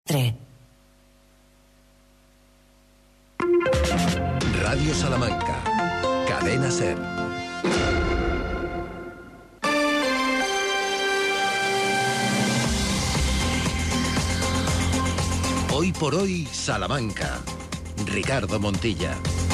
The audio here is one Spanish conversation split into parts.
Radio Salamanca, Cadena SER. Hoy por hoy, Salamanca. Ricardo Montilla.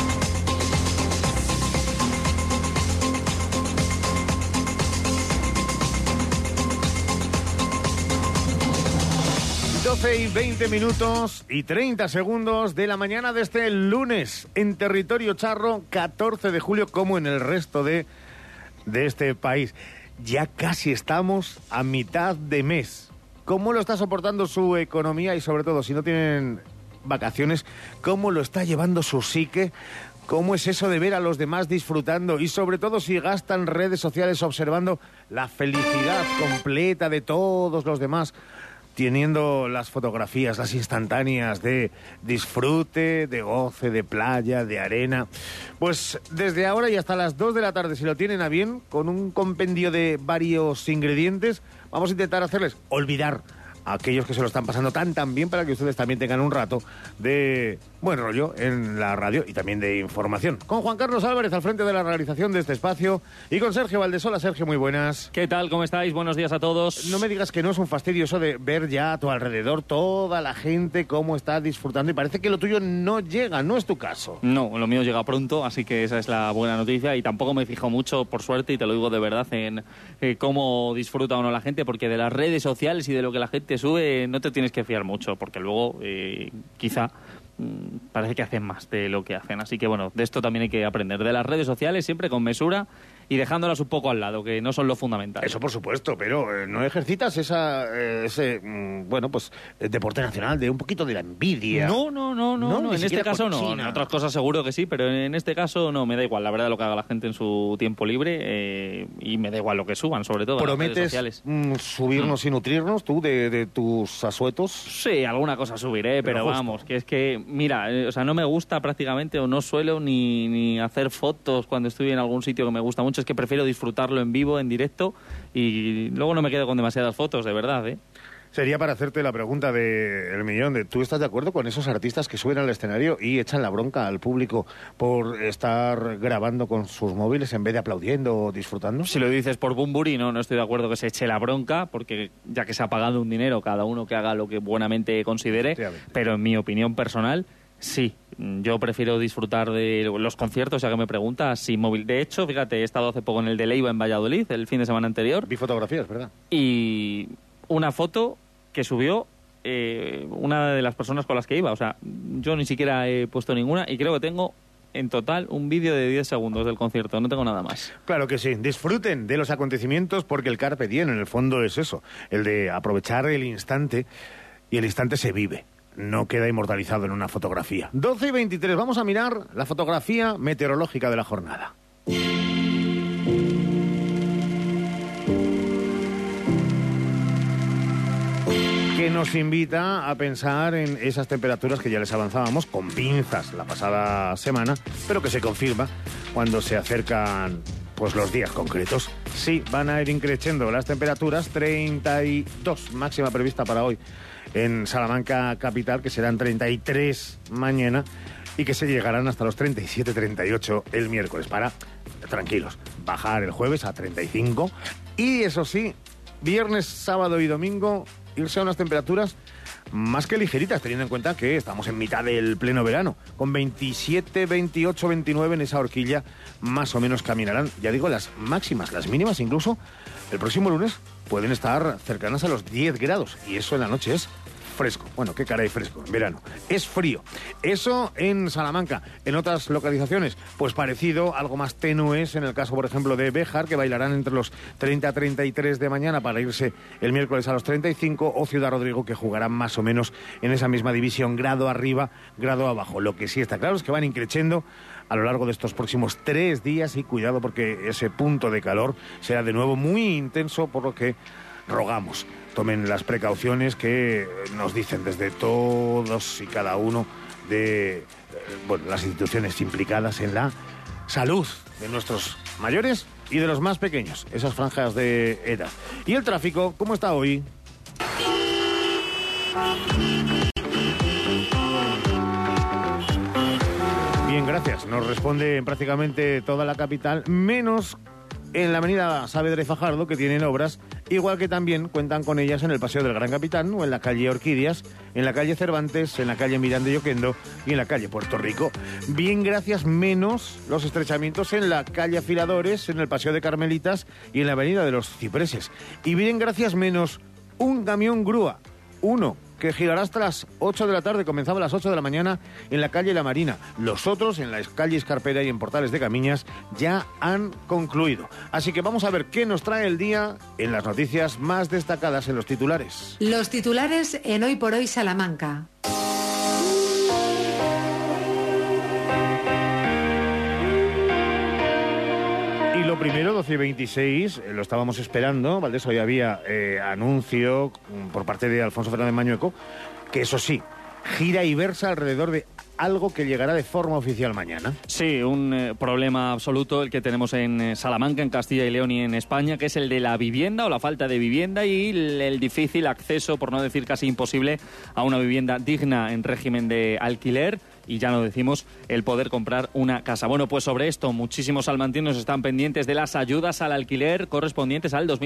Y 20 minutos y 30 segundos de la mañana de este lunes en territorio charro, 14 de julio, como en el resto de este país. Ya casi estamos a mitad de mes. ¿Cómo lo está soportando su economía y, sobre todo, si no tienen vacaciones, cómo lo está llevando su psique? ¿Cómo es eso de ver a los demás disfrutando? Y sobre todo si gastan redes sociales observando la felicidad completa de todos los demás, teniendo las fotografías, las instantáneas de disfrute, de goce, de playa, de arena. Pues desde ahora y hasta las 2 de la tarde, si lo tienen a bien, con un compendio de varios ingredientes, vamos a intentar hacerles olvidar a aquellos que se lo están pasando tan bien, para que ustedes también tengan un rato de buen rollo en la radio y también de información. Con Juan Carlos Álvarez al frente de la realización de este espacio y con Sergio Valdesola. Sergio, muy buenas. ¿Qué tal? ¿Cómo estáis? Buenos días a todos. No me digas que no es un fastidio eso de ver ya a tu alrededor toda la gente cómo está disfrutando, y parece que lo tuyo no llega, ¿no es tu caso? No, lo mío llega pronto, así que esa es la buena noticia, y tampoco me fijo mucho, por suerte, y te lo digo de verdad, en cómo disfruta o no la gente, porque de las redes sociales y de lo que la gente sube no te tienes que fiar mucho, porque luego quizá parece que hacen más de lo que hacen. Así que bueno, de esto también hay que aprender, de las redes sociales, siempre con mesura y dejándolas un poco al lado, que no son lo fundamental. Eso por supuesto, pero ¿no ejercitas ese deporte nacional de un poquito de la envidia? No, en este caso no. En otras cosas seguro que sí, pero en este caso no, me da igual, la verdad, lo que haga la gente en su tiempo libre, y me da igual lo que suban, sobre todo en las redes sociales. ¿Prometes subirnos y nutrirnos tú de tus asuetos? Sí, alguna cosa subiré, pero vamos, que es que, mira, no me gusta prácticamente, o no suelo ni hacer fotos cuando estoy en algún sitio que me gusta mucho. Es que prefiero disfrutarlo en vivo, en directo, y luego no me quedo con demasiadas fotos, de verdad, ¿eh? Sería para hacerte la pregunta del millón, ¿tú estás de acuerdo con esos artistas que suben al escenario y echan la bronca al público por estar grabando con sus móviles en vez de aplaudiendo o disfrutando? Si lo dices por Bumburi, no estoy de acuerdo que se eche la bronca, porque ya que se ha pagado un dinero, cada uno que haga lo que buenamente considere, pero en mi opinión personal, sí. Yo prefiero disfrutar de los conciertos, ya que me preguntas, sin móvil. De hecho, fíjate, he estado hace poco en el de Leiva, en Valladolid, el fin de semana anterior. Vi fotografías, ¿verdad? Y una foto que subió una de las personas con las que iba. O sea, yo ni siquiera he puesto ninguna, y creo que tengo en total un vídeo de 10 segundos del concierto, no tengo nada más. Claro que sí, disfruten de los acontecimientos, porque el carpe diem en el fondo es eso, el de aprovechar el instante, y el instante se vive. No queda inmortalizado en una fotografía. 12 y 23, vamos a mirar la fotografía meteorológica de la jornada. Que nos invita a pensar en esas temperaturas que ya les avanzábamos con pinzas la pasada semana, pero que se confirma cuando se acercan pues los días concretos. Sí, van a ir increciendo las temperaturas, 32 máxima prevista para hoy en Salamanca capital, que serán 33 mañana, y que se llegarán hasta los 37-38 el miércoles, para, tranquilos, bajar el jueves a 35, y eso sí, viernes, sábado y domingo irse a unas temperaturas más que ligeritas, teniendo en cuenta que estamos en mitad del pleno verano, con 27, 28, 29 en esa horquilla, más o menos caminarán, ya digo, las máximas, las mínimas incluso, el próximo lunes pueden estar cercanas a los 10 grados, y eso en la noche es fresco. Bueno, qué caray fresco, en verano. Es frío. Eso en Salamanca. En otras localizaciones, pues parecido, algo más tenues, en el caso, por ejemplo, de Béjar, que bailarán entre los 30 a 33 de mañana para irse el miércoles a los 35, o Ciudad Rodrigo, que jugarán más o menos en esa misma división, grado arriba, grado abajo. Lo que sí está claro es que van increciendo a lo largo de estos próximos 3 días, y cuidado, porque ese punto de calor será de nuevo muy intenso, por lo que rogamos tomen las precauciones que nos dicen desde todos y cada uno de las instituciones implicadas en la salud de nuestros mayores y de los más pequeños, esas franjas de edad. ¿Y el tráfico cómo está hoy? gracias. Nos responde prácticamente toda la capital, menos en la avenida Saavedra y Fajardo, que tienen obras, igual que también cuentan con ellas en el Paseo del Gran Capitán, o en la calle Orquídeas, en la calle Cervantes, en la calle Miranda y Oquendo y en la calle Puerto Rico. Bien, gracias, menos los estrechamientos en la calle Afiladores, en el Paseo de Carmelitas y en la avenida de los Cipreses. Y bien, gracias, menos un camión grúa, uno, que girará hasta las 8 de la tarde, comenzaba a las 8 de la mañana en la calle La Marina. Los otros, en la calle Escarpera y en Portales de Camiñas, ya han concluido. Así que vamos a ver qué nos trae el día en las noticias más destacadas en los titulares. Los titulares en Hoy por Hoy Salamanca. Lo primero, 12 y 26, lo estábamos esperando, Valdés, hoy había anuncio por parte de Alfonso Fernández Mañueco, que eso sí, gira y versa alrededor de algo que llegará de forma oficial mañana. Sí, un problema absoluto el que tenemos en Salamanca, en Castilla y León y en España, que es el de la vivienda o la falta de vivienda y el difícil acceso, por no decir casi imposible, a una vivienda digna en régimen de alquiler. Y ya no decimos el poder comprar una casa. Bueno, pues sobre esto muchísimos salmantinos están pendientes de las ayudas al alquiler correspondientes al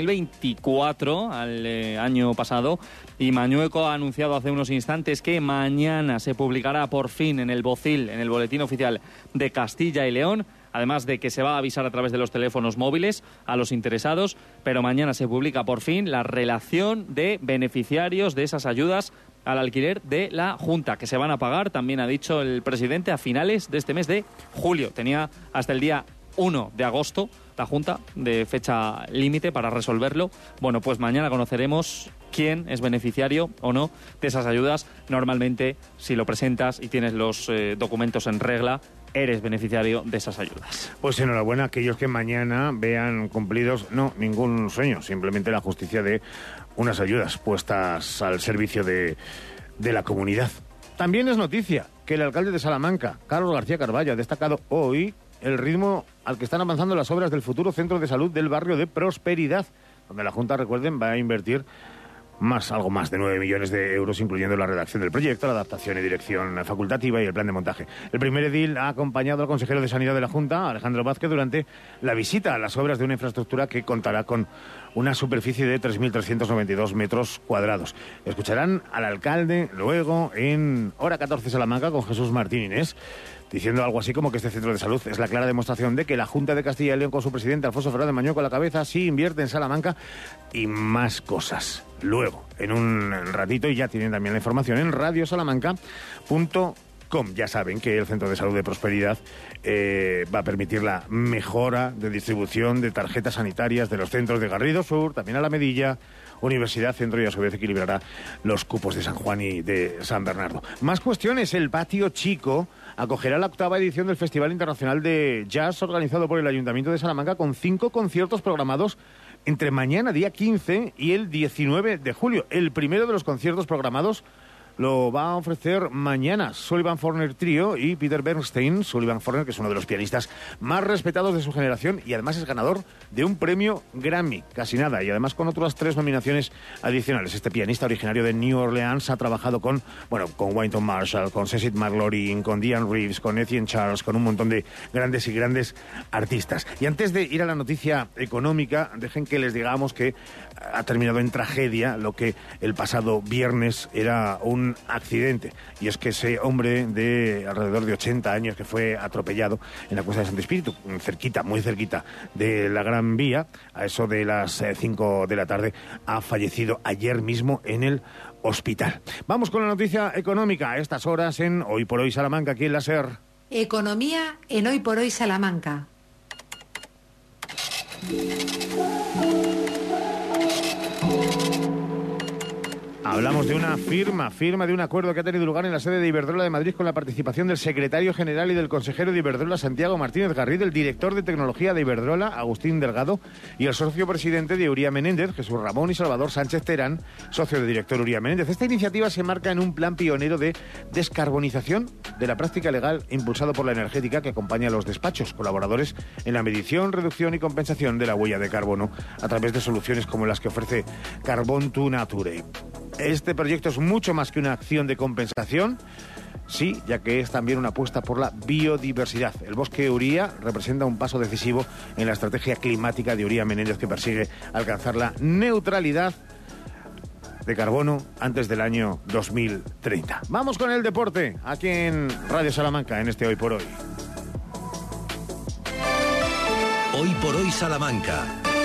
2024, al año pasado. Y Mañueco ha anunciado hace unos instantes que mañana se publicará por fin en el BOCIL, en el Boletín Oficial de Castilla y León, además de que se va a avisar a través de los teléfonos móviles a los interesados, pero mañana se publica por fin la relación de beneficiarios de esas ayudas al alquiler de la Junta, que se van a pagar, también ha dicho el presidente, a finales de este mes de julio. Tenía hasta el día 1 de agosto la Junta de fecha límite para resolverlo. Bueno, pues mañana conoceremos quién es beneficiario o no de esas ayudas. Normalmente, si lo presentas y tienes los documentos en regla, eres beneficiario de esas ayudas. Pues enhorabuena a aquellos que mañana vean cumplidos, no ningún sueño, simplemente la justicia de unas ayudas puestas al servicio de la comunidad. También es noticia que el alcalde de Salamanca, Carlos García Carballo, ha destacado hoy el ritmo al que están avanzando las obras del futuro centro de salud del barrio de Prosperidad, donde la Junta, recuerden, va a invertir algo más de 9 millones de euros, incluyendo la redacción del proyecto, la adaptación y dirección facultativa y el plan de montaje. El primer edil ha acompañado al consejero de Sanidad de la Junta, Alejandro Vázquez, durante la visita a las obras de una infraestructura que contará con una superficie de 3.392 metros cuadrados. Escucharán al alcalde luego en Hora 14 Salamanca con Jesús Martín Inés, diciendo algo así como que este centro de salud es la clara demostración de que la Junta de Castilla y León, con su presidente Alfonso Fernández Mañueco a la cabeza, sí invierte en Salamanca y más cosas. Luego, en un ratito, y ya tienen también la información en radiosalamanca.com. Ya saben que el Centro de Salud de Prosperidad va a permitir la mejora de distribución de tarjetas sanitarias de los centros de Garrido Sur, también a La Medilla, Universidad Centro, y a su vez equilibrará los cupos de San Juan y de San Bernardo. Más cuestiones. El Patio Chico acogerá la 8ª edición del Festival Internacional de Jazz organizado por el Ayuntamiento de Salamanca, con 5 conciertos programados entre mañana, día 15, y el 19 de julio. El primero de los conciertos programados lo va a ofrecer mañana Sullivan Forner Trio y Peter Bernstein. Sullivan Forner, que es uno de los pianistas más respetados de su generación y además es ganador de un premio Grammy, casi nada, y además con otras 3 nominaciones adicionales. Este pianista originario de New Orleans ha trabajado con Wynton Marshall, con Cecil McLaurin, con Diane Reeves, con Etienne Charles, con un montón de grandes y grandes artistas. Y antes de ir a la noticia económica, dejen que les digamos que ha terminado en tragedia lo que el pasado viernes era un accidente, y es que ese hombre de alrededor de 80 años que fue atropellado en la Cuesta de Santo Espíritu, muy cerquita de la Gran Vía, a eso de las 5 de la tarde, ha fallecido ayer mismo en el hospital. Vamos con la noticia económica a estas horas en Hoy por Hoy Salamanca, aquí en la SER. Economía en Hoy por Hoy Salamanca. Hablamos de una firma de un acuerdo que ha tenido lugar en la sede de Iberdrola de Madrid con la participación del secretario general y del consejero de Iberdrola, Santiago Martínez Garrido, el director de tecnología de Iberdrola, Agustín Delgado, y el socio presidente de Uría Menéndez, Jesús Ramón, y Salvador Sánchez Terán, socio de director Uría Menéndez. Esta iniciativa se marca en un plan pionero de descarbonización de la práctica legal impulsado por la energética, que acompaña a los despachos colaboradores en la medición, reducción y compensación de la huella de carbono a través de soluciones como las que ofrece Carbon to Nature. Este proyecto es mucho más que una acción de compensación sí, ya que es también una apuesta por la biodiversidad. El bosque Uría representa un paso decisivo en la estrategia climática de Uría Menéndez, que persigue alcanzar la neutralidad de carbono antes del año 2030. Vamos con el deporte, aquí en Radio Salamanca, en este Hoy por Hoy. Hoy por Hoy Salamanca.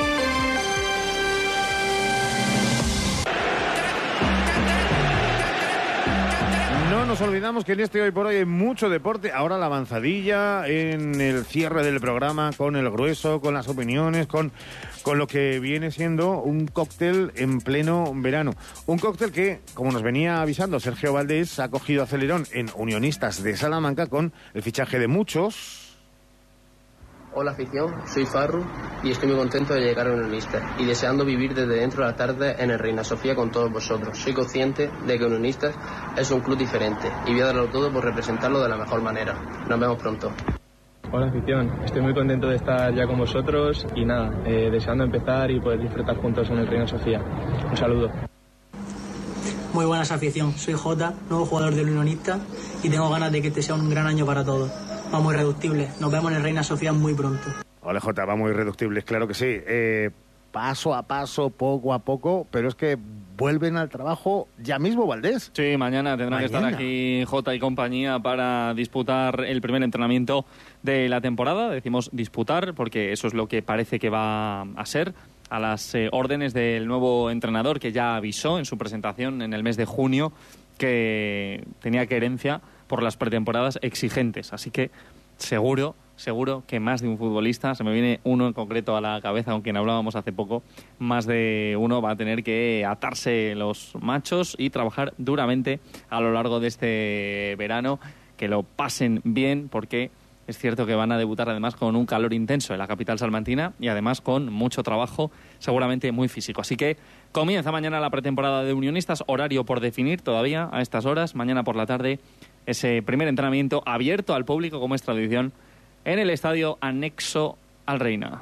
No nos olvidamos que en este Hoy por Hoy hay mucho deporte. Ahora la avanzadilla en el cierre del programa, con el grueso, con las opiniones, con lo que viene siendo un cóctel en pleno verano. Un cóctel que, como nos venía avisando Sergio Valdés, ha cogido acelerón en Unionistas de Salamanca con el fichaje de muchos. Hola afición, soy Farru y estoy muy contento de llegar a Unionistas y deseando vivir desde dentro de la tarde en el Reina Sofía con todos vosotros. Soy consciente de que Unionistas es un club diferente y voy a darlo todo por representarlo de la mejor manera. Nos vemos pronto. Hola afición, estoy muy contento de estar ya con vosotros y nada, deseando empezar y poder disfrutar juntos en el Reina Sofía. Un saludo. Muy buenas afición, soy Jota, nuevo jugador del Unionista y tengo ganas de que este sea un gran año para todos. Vamos irreductibles, nos vemos en el Reina Sofía muy pronto. Hola Jota, vamos irreductibles, claro que sí. Paso a paso, poco a poco, pero es que vuelven al trabajo ya mismo, Valdés. Sí, mañana tendrán que estar aquí Jota y compañía para disputar el primer entrenamiento de la temporada. Decimos disputar porque eso es lo que parece que va a ser, a las órdenes del nuevo entrenador, que ya avisó en su presentación en el mes de junio que tenía querencia por las pretemporadas exigentes. Así que seguro que más de un futbolista, se me viene uno en concreto a la cabeza, con quien hablábamos hace poco, más de uno va a tener que atarse los machos y trabajar duramente a lo largo de este verano, que lo pasen bien, porque es cierto que van a debutar además con un calor intenso en la capital salmantina y además con mucho trabajo, seguramente muy físico. Así que comienza mañana la pretemporada de Unionistas, horario por definir todavía a estas horas, mañana por la tarde ese primer entrenamiento abierto al público, como es tradición, en el estadio anexo al Reina.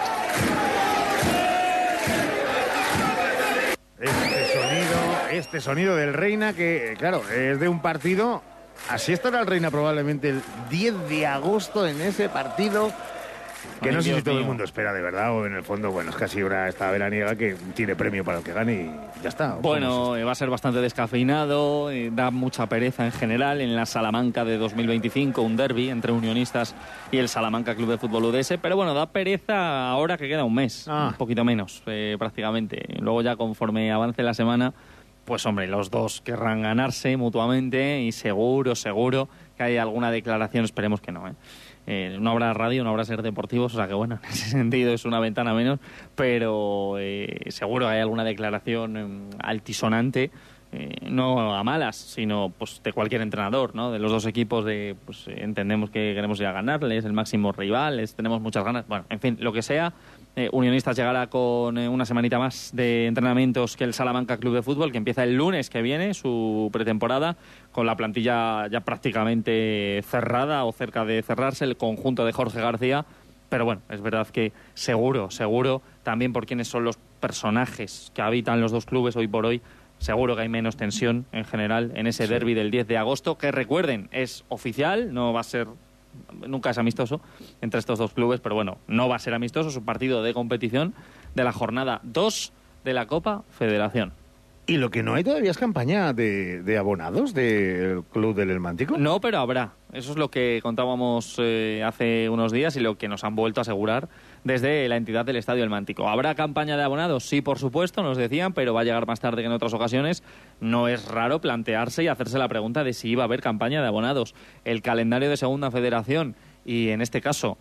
Este sonido del Reina, que claro, es de un partido. Así estará el Reina probablemente el 10 de agosto en ese partido, que no sé si todo el mundo espera de verdad, o en el fondo, bueno, es casi esta veraniega que tiene premio para el que gane y ya está. Bueno, va a ser bastante descafeinado, da mucha pereza en general. En la Salamanca de 2025, un derbi entre Unionistas y el Salamanca Club de Fútbol UDS, pero bueno, da pereza ahora que queda un mes, un poquito menos prácticamente. Luego ya conforme avance la semana, pues hombre, los dos querrán ganarse mutuamente y seguro que hay alguna declaración, esperemos que no, no habrá radio, no habrá Ser Deportivos, o sea que bueno, en ese sentido es una ventana menos, pero seguro que hay alguna declaración altisonante, no a malas, sino pues de cualquier entrenador, ¿no? De los dos equipos, pues entendemos que queremos ir a ganarles, el máximo rival, tenemos muchas ganas, bueno, en fin, lo que sea. Unionistas llegará con una semanita más de entrenamientos que el Salamanca Club de Fútbol, que empieza el lunes que viene su pretemporada, con la plantilla ya prácticamente cerrada o cerca de cerrarse, el conjunto de Jorge García. Pero bueno, es verdad que seguro, también por quienes son los personajes que habitan los dos clubes hoy por hoy, seguro que hay menos tensión en general en ese derbi del 10 de agosto, que recuerden, es oficial, no va a ser... Nunca es amistoso entre estos dos clubes, pero bueno, no va a ser amistoso, es un partido de competición de la jornada 2 de la Copa Federación. ¿Y lo que no hay todavía es campaña de abonados del Club del Elmántico? No, pero habrá. Eso es lo que contábamos hace unos días y lo que nos han vuelto a asegurar desde la entidad del Estadio Elmántico. ¿Habrá campaña de abonados? Sí, por supuesto, nos decían, pero va a llegar más tarde que en otras ocasiones. No es raro plantearse y hacerse la pregunta de si iba a haber campaña de abonados. El calendario de Segunda Federación y, en este caso,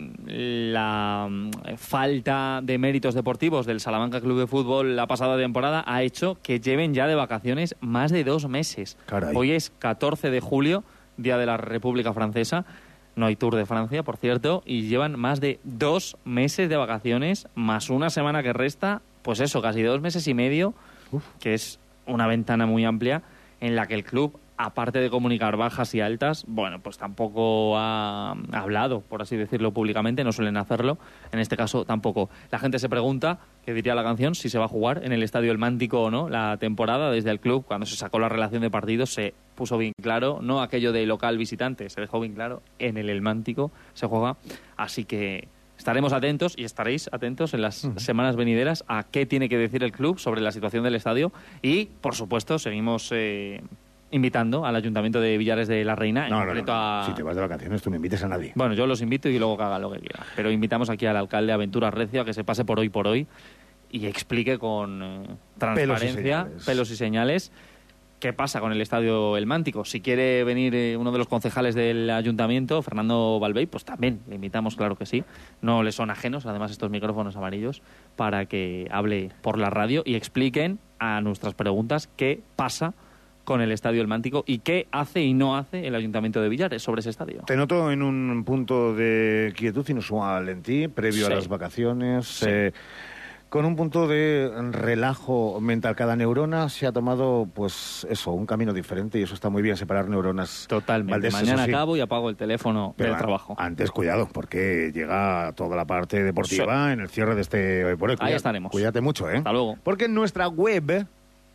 la falta de méritos deportivos del Salamanca Club de Fútbol la pasada temporada ha hecho que lleven ya de vacaciones más de 2 meses. Caray. Hoy es 14 de julio, Día de la República Francesa. No hay Tour de Francia, por cierto, y llevan más de 2 meses de vacaciones, más una semana que resta, pues eso, casi 2 meses y medio, que es una ventana muy amplia en la que el club aparte de comunicar bajas y altas, bueno, pues tampoco ha hablado, por así decirlo, públicamente, no suelen hacerlo. En este caso tampoco. La gente se pregunta, que diría la canción, si se va a jugar en el Estadio El Mántico o no la temporada. Desde el club, cuando se sacó la relación de partidos, se puso bien claro, no aquello de local visitante, se dejó bien claro, en el Mántico se juega. Así que estaremos atentos y estaréis atentos en las semanas venideras a qué tiene que decir el club sobre la situación del estadio y, por supuesto, seguimos invitando al Ayuntamiento de Villares de la Reina. No. A... Si te vas de vacaciones, tú no invites a nadie. Bueno, yo los invito y luego que hagan lo que quieran. Pero invitamos aquí al alcalde Aventuras Recio a que se pase por hoy y explique con transparencia, pelos y señales, qué pasa con el Estadio El Mántico. Si quiere venir uno de los concejales del Ayuntamiento, Fernando Balbey, pues también le invitamos, claro que sí. No le son ajenos, además, estos micrófonos amarillos, para que hable por la radio y expliquen a nuestras preguntas qué pasa con el Estadio El Mántico y qué hace y no hace el Ayuntamiento de Villares sobre ese estadio. Te noto en un punto de quietud inusual en ti, previo a las vacaciones, Sí. Con un punto de relajo mental. Cada neurona se ha tomado, pues eso, un camino diferente y eso está muy bien, separar neuronas. Totalmente. Valdés, Mañana eso sí. acabo y apago el teléfono Pero del trabajo. Antes, cuidado, porque llega toda la parte deportiva en el cierre de este Hoy por Hoy. Ahí estaremos. Cuídate mucho, ¿eh? Hasta luego. Porque en nuestra web...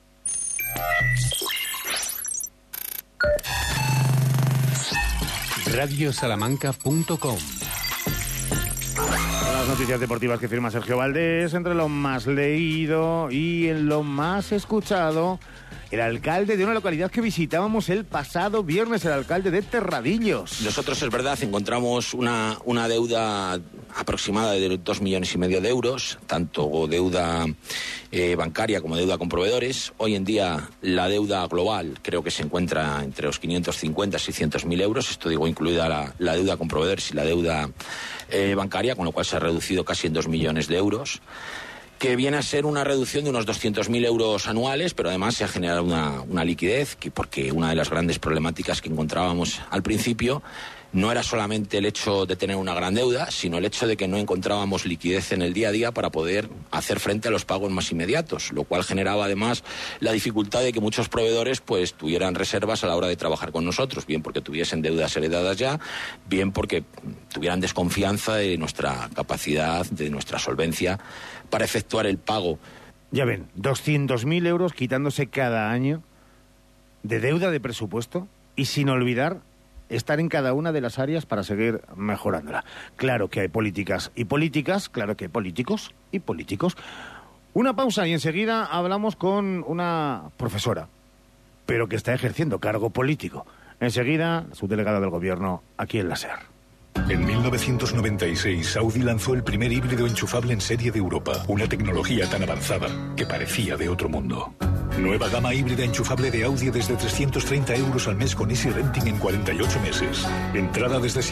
radiosalamanca.com. Las noticias deportivas que firma Sergio Valdés, entre lo más leído y en lo más escuchado, el alcalde de una localidad que visitábamos el pasado viernes, el alcalde de Terradillos. Nosotros, es verdad, encontramos una deuda aproximada de 2,5 millones de euros, tanto deuda bancaria como deuda con proveedores. Hoy en día la deuda global creo que se encuentra entre los 550 y 600.000 euros, esto digo incluida la deuda con proveedores y la deuda bancaria, con lo cual se ha reducido casi en 2 millones de euros. Que viene a ser una reducción de unos 200.000 euros anuales, pero además se ha generado una liquidez, porque una de las grandes problemáticas que encontrábamos al principio no era solamente el hecho de tener una gran deuda, sino el hecho de que no encontrábamos liquidez en el día a día para poder hacer frente a los pagos más inmediatos, lo cual generaba además la dificultad de que muchos proveedores pues tuvieran reservas a la hora de trabajar con nosotros, bien porque tuviesen deudas heredadas ya, bien porque tuvieran desconfianza de nuestra capacidad, de nuestra solvencia para efectuar el pago. Ya ven, 200.000 euros quitándose cada año de deuda de presupuesto y sin olvidar estar en cada una de las áreas para seguir mejorándola. Claro que hay políticas y políticas, claro que hay políticos y políticos. Una pausa y enseguida hablamos con una profesora, pero que está ejerciendo cargo político. Enseguida, subdelegada del gobierno aquí en la SER. En 1996, Audi lanzó el primer híbrido enchufable en serie de Europa. Una tecnología tan avanzada que parecía de otro mundo. Nueva gama híbrida enchufable de Audi desde 330 euros al mes con Easy Renting en 48 meses. Entrada desde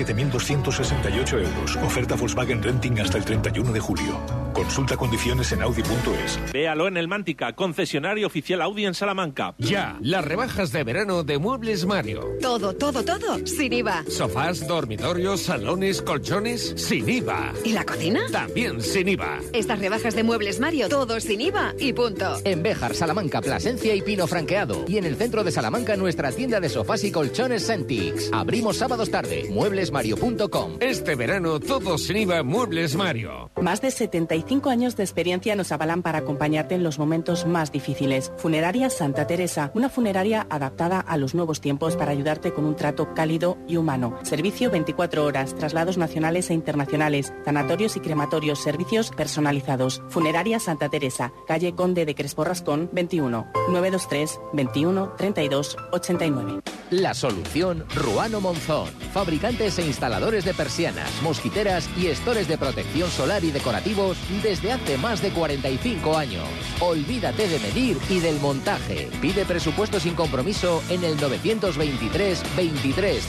7.268 euros. Oferta Volkswagen Renting hasta el 31 de julio. Consulta condiciones en Audi.es. Véalo en el Mántica, concesionario oficial Audi en Salamanca. Ya, las rebajas de verano de Muebles Mario. Todo, sin IVA. Sofás, dormitorios, salones, colchones, sin IVA. ¿Y la cocina? También sin IVA. Estas rebajas de Muebles Mario, todo sin IVA y punto. En Béjar, Salamanca, Plasencia y Pino Franqueado. Y en el centro de Salamanca, nuestra tienda de sofás y colchones Centix. Abrimos sábados tarde. Mueblesmario.com. Este verano, todo sin IVA Muebles Mario. Más de 75 años de experiencia nos avalan para acompañarte en los momentos más difíciles. Funeraria Santa Teresa, una funeraria adaptada a los nuevos tiempos para ayudarte con un trato cálido y humano. Servicio 24 horas, traslados nacionales e internacionales, sanatorios y crematorios, servicios personalizados. Funeraria Santa Teresa, calle Conde de Crespo Rascón, 21, 923 21 32 89. La solución Ruano Monzón. Fabricantes e instaladores de persianas, mosquiteras y estores de protección solar y decorativos desde hace más de 45 años. Olvídate de medir y del montaje. Pide presupuesto sin compromiso en el 923 23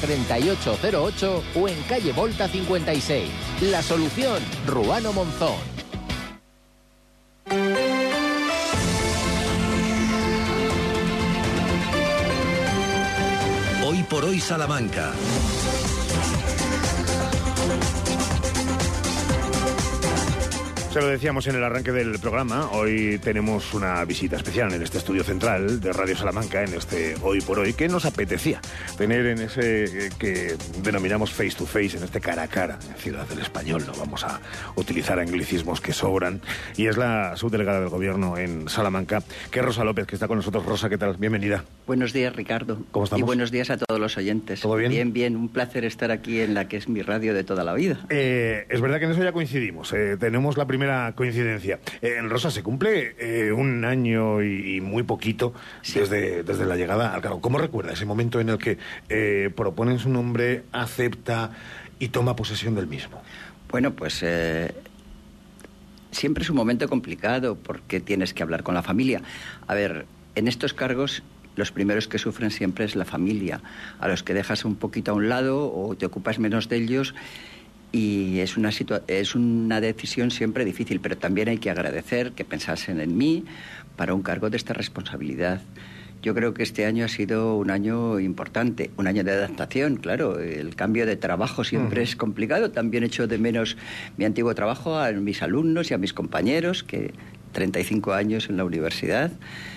3808 o en calle Volta 56. La solución Ruano Monzón. Hoy por hoy Salamanca. Se lo decíamos en el arranque del programa, hoy tenemos una visita especial en este estudio central de Radio Salamanca, en este Hoy por Hoy, que nos apetecía tener en ese que denominamos face to face, en este cara a cara, en Ciudad del Español. No vamos a utilizar anglicismos que sobran. Y es la subdelegada del Gobierno en Salamanca, que es Rosa López, que está con nosotros. Rosa, ¿qué tal? Bienvenida. Buenos días, Ricardo. ¿Cómo estamos? Y buenos días a todos los oyentes. ¿Todo bien? Bien, bien. Un placer estar aquí en la que es mi radio de toda la vida. Es verdad que en eso ya coincidimos. Tenemos la primera coincidencia. Rosa, se cumple un año y muy poquito desde la llegada al cargo. ¿Cómo recuerda ese momento en el que proponen su nombre, acepta y toma posesión del mismo? Bueno, pues siempre es un momento complicado porque tienes que hablar con la familia. A ver, en estos cargos los primeros que sufren siempre es la familia, a los que dejas un poquito a un lado o te ocupas menos de ellos. Y es una decisión siempre difícil, pero también hay que agradecer que pensasen en mí para un cargo de esta responsabilidad. Yo creo que este año ha sido un año importante, un año de adaptación, claro. El cambio de trabajo siempre es complicado. También echo de menos mi antiguo trabajo, a mis alumnos y a mis compañeros, que 35 años en la universidad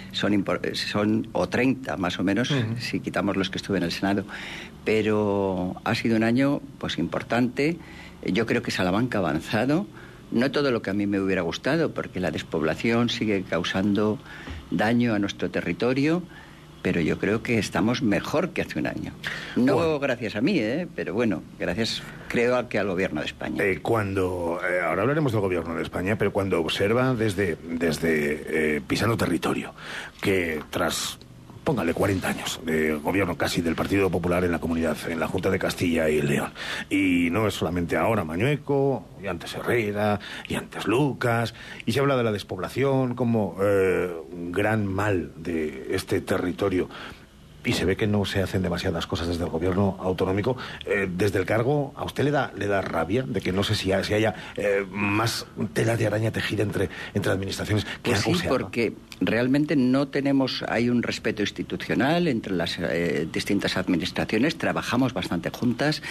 son o 30 más o menos, si quitamos los que estuve en el Senado. Pero ha sido un año pues importante. Yo creo que Salamanca ha avanzado, no todo lo que a my me hubiera gustado, porque la despoblación sigue causando daño a nuestro territorio, pero yo creo que estamos mejor que hace un año. No bueno, gracias a mí, pero bueno, gracias creo que al Gobierno de España. Ahora hablaremos del Gobierno de España, pero cuando observa desde Pisano Territorio, que tras... Póngale 40 años de gobierno casi del Partido Popular en la comunidad, en la Junta de Castilla y León. Y no es solamente ahora Mañueco, y antes Herrera, y antes Lucas, y se habla de la despoblación como un gran mal de este territorio. Y se ve que no se hacen demasiadas cosas desde el gobierno autonómico. Desde el cargo, ¿a usted le da rabia de que no sé si haya más tela de araña tejida entre administraciones? Pues sí, porque realmente no hay un respeto institucional entre las distintas administraciones. Trabajamos bastante juntas.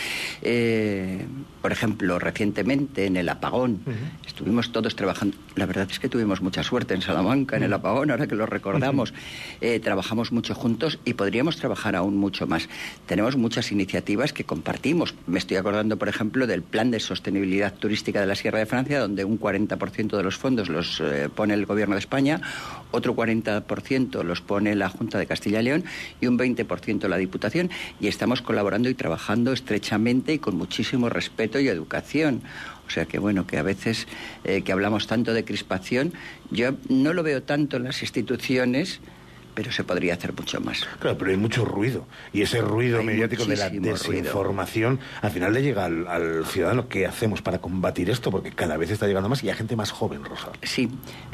Por ejemplo, recientemente en el apagón estuvimos todos trabajando. La verdad es que tuvimos mucha suerte en Salamanca en el apagón, ahora que lo recordamos. Trabajamos mucho juntos y podríamos trabajar aún mucho más. Tenemos muchas iniciativas que compartimos. Me estoy acordando, por ejemplo, del Plan de Sostenibilidad Turística de la Sierra de Francia, donde un 40% de los fondos los pone el Gobierno de España, otro 40% los pone la Junta de Castilla y León y un 20% la Diputación, y estamos colaborando y trabajando estrechamente y con muchísimo respeto y educación. O sea que bueno, que a veces que hablamos tanto de crispación, yo no lo veo tanto en las instituciones, pero se podría hacer mucho más. Claro, pero hay mucho ruido. Y ese ruido mediático de la desinformación, al final le llega al ciudadano. ¿Qué hacemos para combatir esto? Porque cada vez está llegando más y hay gente más joven, Rosa. Sí.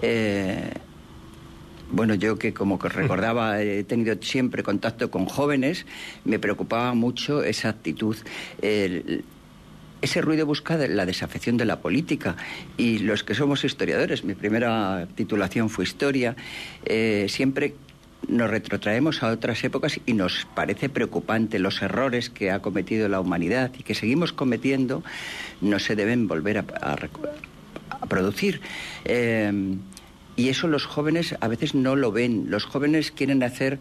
Bueno, yo que como que recordaba, he tenido siempre contacto con jóvenes, me preocupaba mucho esa actitud. Ese ruido busca la desafección de la política, y los que somos historiadores, mi primera titulación fue Historia, siempre nos retrotraemos a otras épocas y nos parece preocupante los errores que ha cometido la humanidad y que seguimos cometiendo, no se deben volver a producir. Y eso los jóvenes a veces no lo ven. Los jóvenes quieren hacer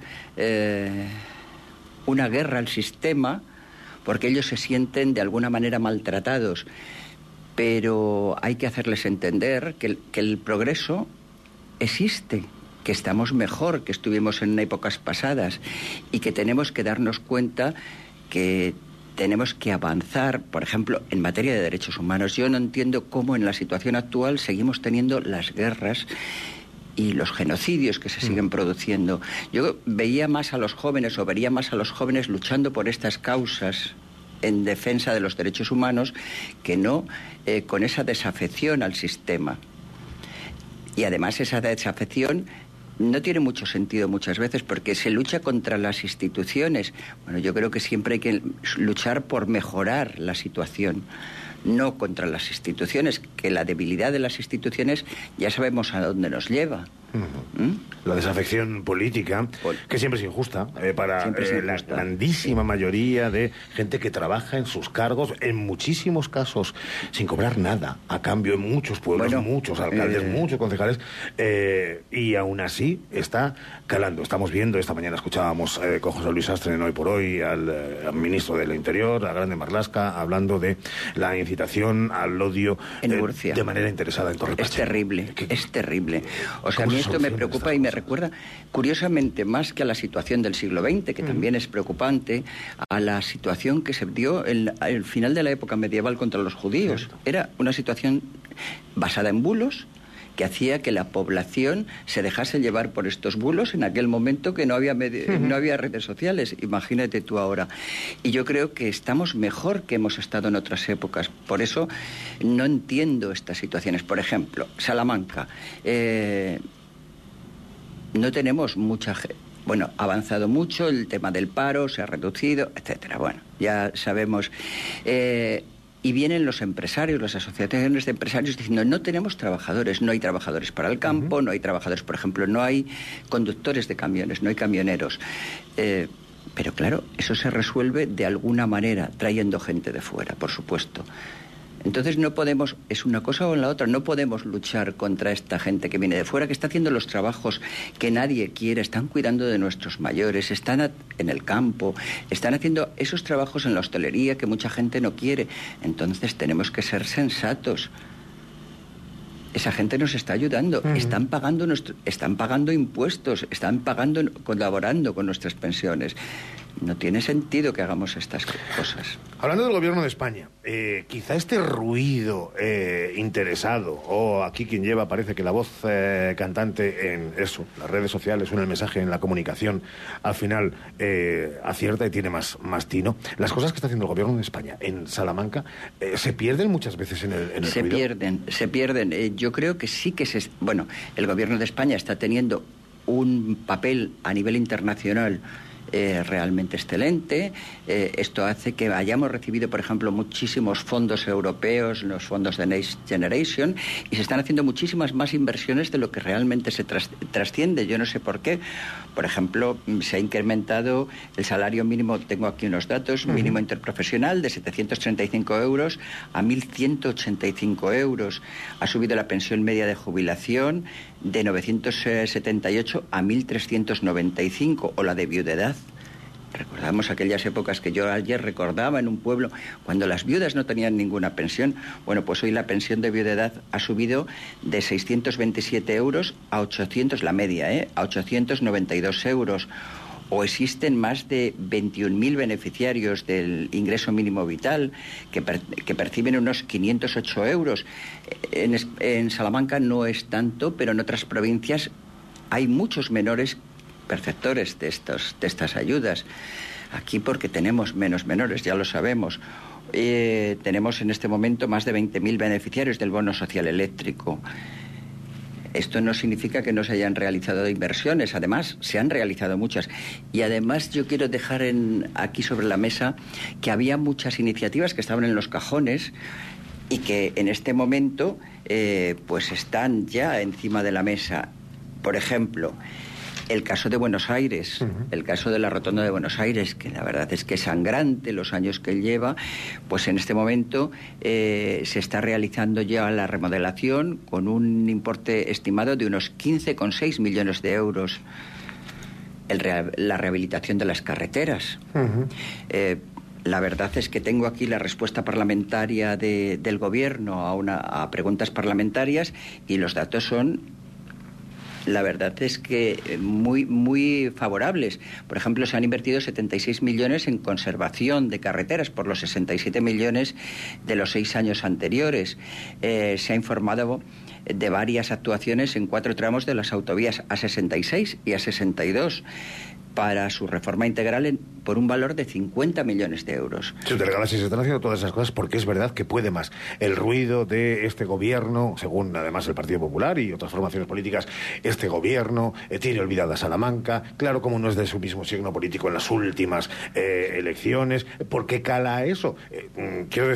una guerra al sistema porque ellos se sienten de alguna manera maltratados. Pero hay que hacerles entender que el progreso existe, que estamos mejor que estuvimos en épocas pasadas y que tenemos que darnos cuenta que tenemos que avanzar, por ejemplo, en materia de derechos humanos. Yo no entiendo cómo en la situación actual seguimos teniendo las guerras y los genocidios que se siguen produciendo. Yo vería más a los jóvenes luchando por estas causas en defensa de los derechos humanos que no con esa desafección al sistema. Y además esa desafección no tiene mucho sentido muchas veces porque se lucha contra las instituciones. Bueno, yo creo que siempre hay que luchar por mejorar la situación, no contra las instituciones, que la debilidad de las instituciones ya sabemos a dónde nos lleva. La desafección política, que siempre es injusta para la grandísima mayoría de gente que trabaja en sus cargos, en muchísimos casos, sin cobrar nada, a cambio en muchos pueblos, muchos alcaldes, muchos concejales, y aún así está calando. Estamos viendo, esta mañana escuchábamos con José Luis Astre en Hoy por Hoy al ministro del Interior, a Grande Marlaska, hablando de la incitación al odio en Murcia, de manera interesada en Torre Pacheco. Es terrible, es terrible. O sea, a mí esto me preocupa y me recuerda, curiosamente, más que a la situación del siglo XX, que también es preocupante, a la situación que se dio al final de la época medieval contra los judíos. Cierto. Era una situación basada en bulos, que hacía que la población se dejase llevar por estos bulos en aquel momento que no había redes sociales. Imagínate tú ahora. Y yo creo que estamos mejor que hemos estado en otras épocas. Por eso no entiendo estas situaciones. Por ejemplo, Salamanca. No tenemos mucha gente. Bueno, ha avanzado mucho, el tema del paro se ha reducido, etcétera. Bueno, ya sabemos. Y vienen los empresarios, las asociaciones de empresarios diciendo no tenemos trabajadores, no hay trabajadores para el campo, no hay trabajadores, por ejemplo, no hay conductores de camiones, no hay camioneros. Pero claro, eso se resuelve de alguna manera, trayendo gente de fuera, por supuesto. Entonces no podemos, es una cosa o la otra, no podemos luchar contra esta gente que viene de fuera, que está haciendo los trabajos que nadie quiere, están cuidando de nuestros mayores, están en el campo, están haciendo esos trabajos en la hostelería que mucha gente no quiere. Entonces tenemos que ser sensatos. Esa gente nos está ayudando, están pagando impuestos, están colaborando con nuestras pensiones. No tiene sentido que hagamos estas cosas. Hablando del gobierno de España, quizá este ruido interesado, o aquí quien lleva parece que la voz cantante en eso, las redes sociales, el mensaje en la comunicación, al final acierta y tiene más tino. Las cosas que está haciendo el gobierno de España en Salamanca se pierden muchas veces en el ruido. Se pierden. Yo creo que sí que bueno, el gobierno de España está teniendo un papel a nivel internacional realmente excelente. Esto hace que hayamos recibido, por ejemplo, muchísimos fondos europeos, los fondos de Next Generation, y se están haciendo muchísimas más inversiones de lo que realmente se trasciende. Yo no sé por qué. Por ejemplo, se ha incrementado el salario mínimo, tengo aquí unos datos, mínimo interprofesional de 735 euros a 1.185 euros. Ha subido la pensión media de jubilación de 978 a 1.395, o la de viudedad. Recordamos aquellas épocas que yo ayer recordaba en un pueblo, cuando las viudas no tenían ninguna pensión. Bueno, pues hoy la pensión de viudedad ha subido de 627 euros a 800, la media, a 892 euros. O existen más de 21.000 beneficiarios del ingreso mínimo vital que perciben unos 508 euros. En Salamanca no es tanto, pero en otras provincias hay muchos menores perceptores de estas ayudas. Aquí porque tenemos menos menores, ya lo sabemos. Tenemos en este momento más de 20.000 beneficiarios del bono social eléctrico. Esto no significa que no se hayan realizado inversiones, además se han realizado muchas. Y además yo quiero dejar aquí sobre la mesa que había muchas iniciativas que estaban en los cajones y que en este momento pues están ya encima de la mesa. Por ejemplo, el caso de Buenos Aires, el caso de la rotonda de Buenos Aires, que la verdad es que es sangrante los años que él lleva, pues en este momento se está realizando ya la remodelación con un importe estimado de unos 15,6 millones de euros. La rehabilitación de las carreteras. La verdad es que tengo aquí la respuesta parlamentaria del Gobierno a preguntas parlamentarias y los datos son... La verdad es que muy favorables. Por ejemplo, se han invertido 76 millones en conservación de carreteras por los 67 millones de los 6 años anteriores. Se ha informado de varias actuaciones en 4 tramos de las autovías A66 y A62 para su reforma integral por un valor de 50 millones de euros. Se te regala si se están haciendo todas esas cosas porque es verdad que puede más. El ruido de este gobierno, según además el Partido Popular y otras formaciones políticas, este gobierno tiene olvidada Salamanca, claro, como no es de su mismo signo político en las últimas elecciones. ¿Por qué cala eso? Quiero decir,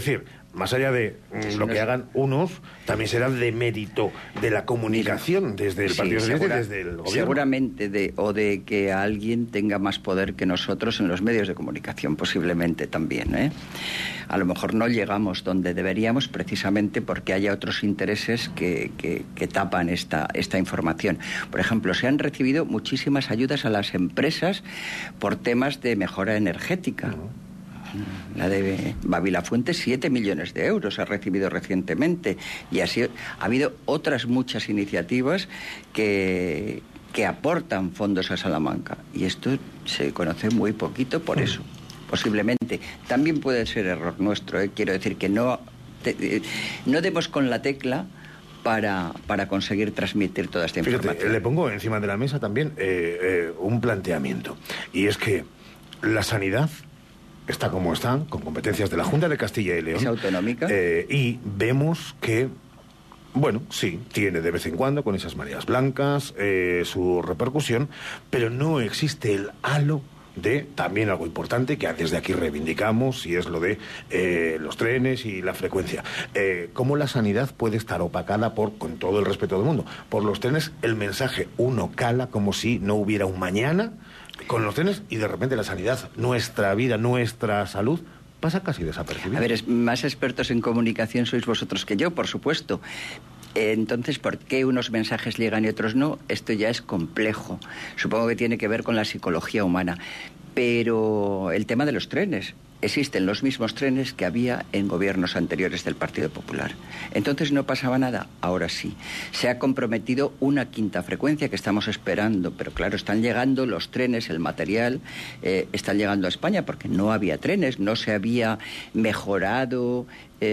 más allá de lo que hagan unos, también será de mérito de la comunicación desde el Partido Socialista y desde el gobierno. Seguramente de que alguien tenga más poder que nosotros en los medios de comunicación, posiblemente también, ¿eh? A lo mejor no llegamos donde deberíamos precisamente porque haya otros intereses que tapan esta información. Por ejemplo, se han recibido muchísimas ayudas a las empresas por temas de mejora energética. La de Babilafuente, 7 millones de euros ha recibido recientemente, y así ha habido otras muchas iniciativas que aportan fondos a Salamanca, y esto se conoce muy poquito por eso. Posiblemente también puede ser error nuestro, quiero decir que no demos con la tecla para conseguir transmitir toda esta información. Fíjate, le pongo encima de la mesa también un planteamiento, y es que la sanidad está como está, con competencias de la Junta de Castilla y León. ¿Es autonómica? Y vemos que, bueno, sí, tiene de vez en cuando, con esas mareas blancas, su repercusión, pero no existe el halo de, también algo importante, que desde aquí reivindicamos, y es lo de los trenes y la frecuencia. ¿Cómo la sanidad puede estar opacada con todo el respeto del mundo? Por los trenes, el mensaje uno cala como si no hubiera un mañana con los trenes, y de repente la sanidad, nuestra vida, nuestra salud, pasa casi desapercibida. A ver, más expertos en comunicación sois vosotros que yo, por supuesto. Entonces, ¿por qué unos mensajes llegan y otros no? Esto ya es complejo. Supongo que tiene que ver con la psicología humana. Pero el tema de los trenes. Existen los mismos trenes que había en gobiernos anteriores del Partido Popular. Entonces no pasaba nada, ahora sí. Se ha comprometido una quinta frecuencia que estamos esperando, pero claro, están llegando los trenes, el material, están llegando a España porque no había trenes, no se había mejorado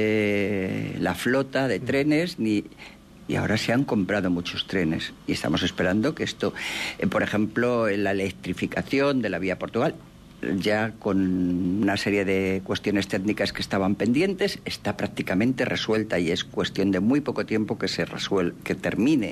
la flota de trenes, y ahora se han comprado muchos trenes y estamos esperando que esto, por ejemplo, la electrificación de la vía Portugal, ya con una serie de cuestiones técnicas que estaban pendientes, está prácticamente resuelta, y es cuestión de muy poco tiempo que que termine.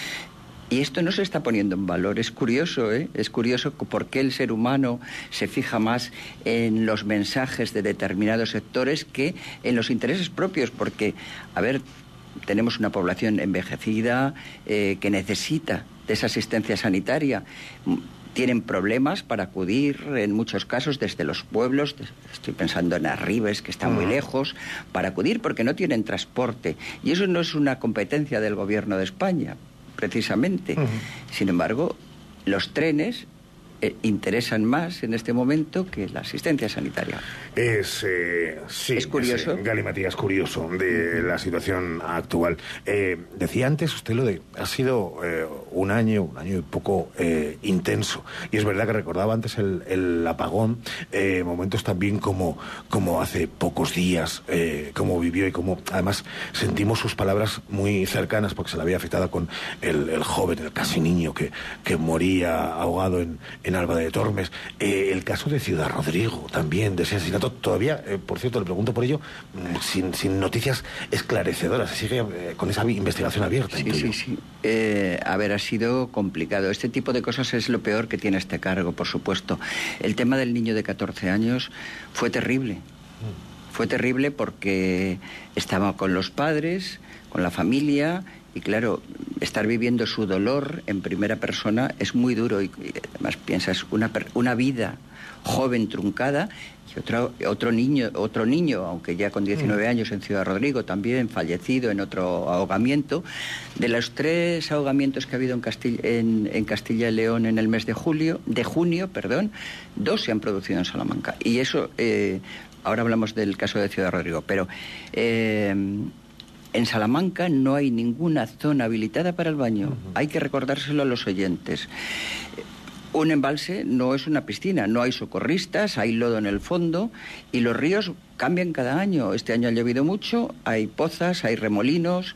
Y esto no se está poniendo en valor. Es curioso, Es curioso por qué el ser humano se fija más en los mensajes de determinados sectores que en los intereses propios, porque, a ver, tenemos una población envejecida que necesita de esa asistencia sanitaria. Tienen problemas para acudir, en muchos casos, desde los pueblos, estoy pensando en Arribes, que está muy lejos, para acudir porque no tienen transporte. Y eso no es una competencia del Gobierno de España, precisamente. Sin embargo, los trenes interesan más en este momento que la asistencia sanitaria. Es curioso. Galimatías, curioso de la situación actual. Decía antes usted lo de, ha sido un año y poco intenso. Y es verdad que recordaba antes el apagón, momentos también como hace pocos días, cómo vivió y cómo además sentimos sus palabras muy cercanas, porque se le había afectado con el joven, el casi niño que moría ahogado en Alba de Tormes. El caso de Ciudad Rodrigo también, de ese asesinato, todavía, por cierto, le pregunto por ello, sin noticias esclarecedoras. Se sigue con esa investigación abierta. Sí. A ver, ha sido complicado. Este tipo de cosas es lo peor que tiene este cargo, por supuesto. El tema del niño de 14 años fue terrible. Fue terrible porque estaba con los padres, con la familia, y claro, estar viviendo su dolor en primera persona es muy duro, y además piensas una vida joven truncada, y otro niño, aunque ya con 19 años en Ciudad Rodrigo, también fallecido en otro ahogamiento. De los 3 ahogamientos que ha habido en Castilla y León en el mes de junio, 2 se han producido en Salamanca. Y eso, ahora hablamos del caso de Ciudad Rodrigo, pero en Salamanca no hay ninguna zona habilitada para el baño. Hay que recordárselo a los oyentes. Un embalse no es una piscina, no hay socorristas, hay lodo en el fondo, y los ríos cambian cada año. Este año ha llovido mucho, hay pozas, hay remolinos,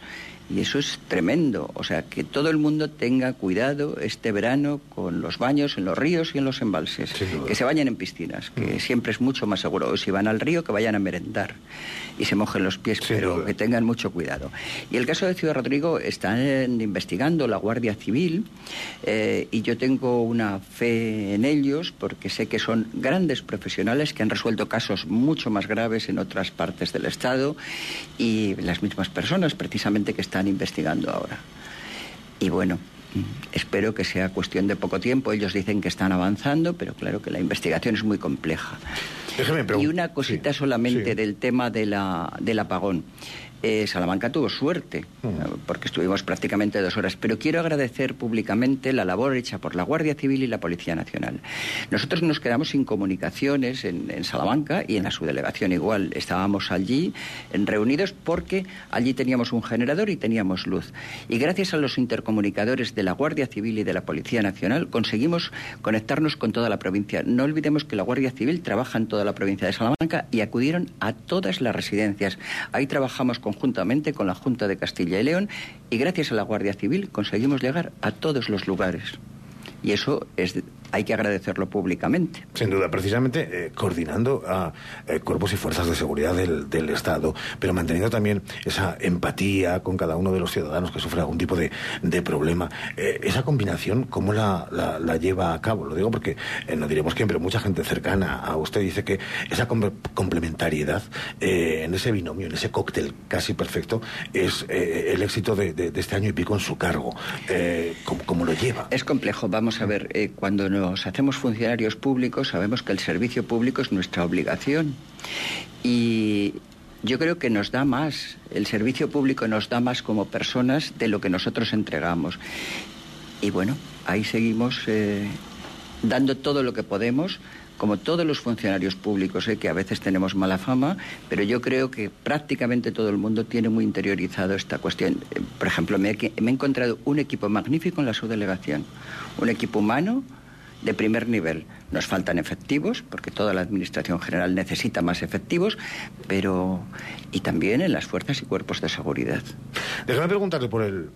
Y eso es tremendo. O sea, que todo el mundo tenga cuidado este verano con los baños en los ríos y en los embalses. Que se bañen en piscinas, que siempre es mucho más seguro. O si van al río, que vayan a merendar y se mojen los pies, pero que tengan mucho cuidado. Y el caso de Ciudad Rodrigo están investigando la Guardia Civil y yo tengo una fe en ellos porque sé que son grandes profesionales que han resuelto casos mucho más graves en otras partes del Estado y las mismas personas precisamente que están investigando ahora. Y bueno, espero que sea cuestión de poco tiempo. Ellos dicen que están avanzando, pero claro que la investigación es muy compleja. Y una cosita solamente del tema del apagón. Salamanca tuvo suerte, porque estuvimos prácticamente 2 horas, pero quiero agradecer públicamente la labor hecha por la Guardia Civil y la Policía Nacional. Nosotros nos quedamos sin comunicaciones en Salamanca y en la subdelegación igual. Estábamos allí reunidos porque allí teníamos un generador y teníamos luz. Y gracias a los intercomunicadores de la Guardia Civil y de la Policía Nacional conseguimos conectarnos con toda la provincia. No olvidemos que la Guardia Civil trabaja en toda la provincia de Salamanca y acudieron a todas las residencias. Ahí trabajamos conjuntamente con la Junta de Castilla y León y gracias a la Guardia Civil conseguimos llegar a todos los lugares. Y eso hay que agradecerlo públicamente. Sin duda, precisamente coordinando a cuerpos y fuerzas de seguridad del Estado, pero manteniendo también esa empatía con cada uno de los ciudadanos que sufre algún tipo de problema. Esa combinación, ¿cómo la lleva a cabo? Lo digo porque, no diremos quién, pero mucha gente cercana a usted dice que esa complementariedad en ese binomio, en ese cóctel casi perfecto, es el éxito de este año y pico en su cargo. ¿Cómo lo lleva? Es complejo. Vamos a ver, cuando nos hacemos funcionarios públicos sabemos que el servicio público es nuestra obligación y yo creo que nos da más, el servicio público nos da más como personas de lo que nosotros entregamos. Y bueno, ahí seguimos dando todo lo que podemos, como todos los funcionarios públicos, que a veces tenemos mala fama, pero yo creo que prácticamente todo el mundo tiene muy interiorizado esta cuestión. Por ejemplo, me he encontrado un equipo magnífico en la subdelegación, un equipo humano de primer nivel. Nos faltan efectivos, porque toda la Administración General necesita más efectivos, pero y también en las fuerzas y cuerpos de seguridad. Déjame preguntarle por el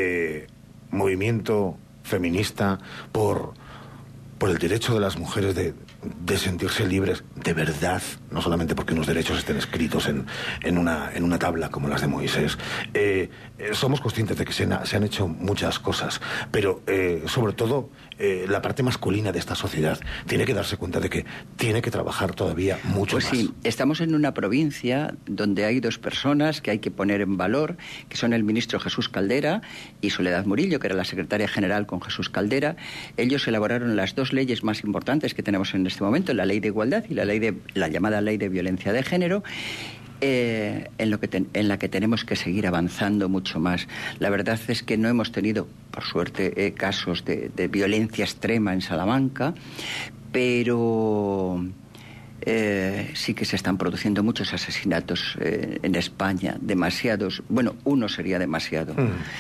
movimiento feminista, por el derecho de las mujeres de sentirse libres de verdad, no solamente porque unos derechos estén escritos en una tabla como las de Moisés. Somos conscientes de que se han hecho muchas cosas, pero sobre todo la parte masculina de esta sociedad tiene que darse cuenta de que tiene que trabajar todavía mucho más. Pues sí, estamos en una provincia donde hay 2 personas que hay que poner en valor, que son el ministro Jesús Caldera y Soledad Murillo, que era la secretaria general con Jesús Caldera. Ellos elaboraron las 2 leyes más importantes que tenemos en este momento, la ley de igualdad y la llamada ley de violencia de género, en la que tenemos que seguir avanzando mucho más. La verdad es que no hemos tenido, por suerte, casos de violencia extrema en Salamanca, pero sí que se están produciendo muchos asesinatos en España, demasiados. Bueno, uno sería demasiado.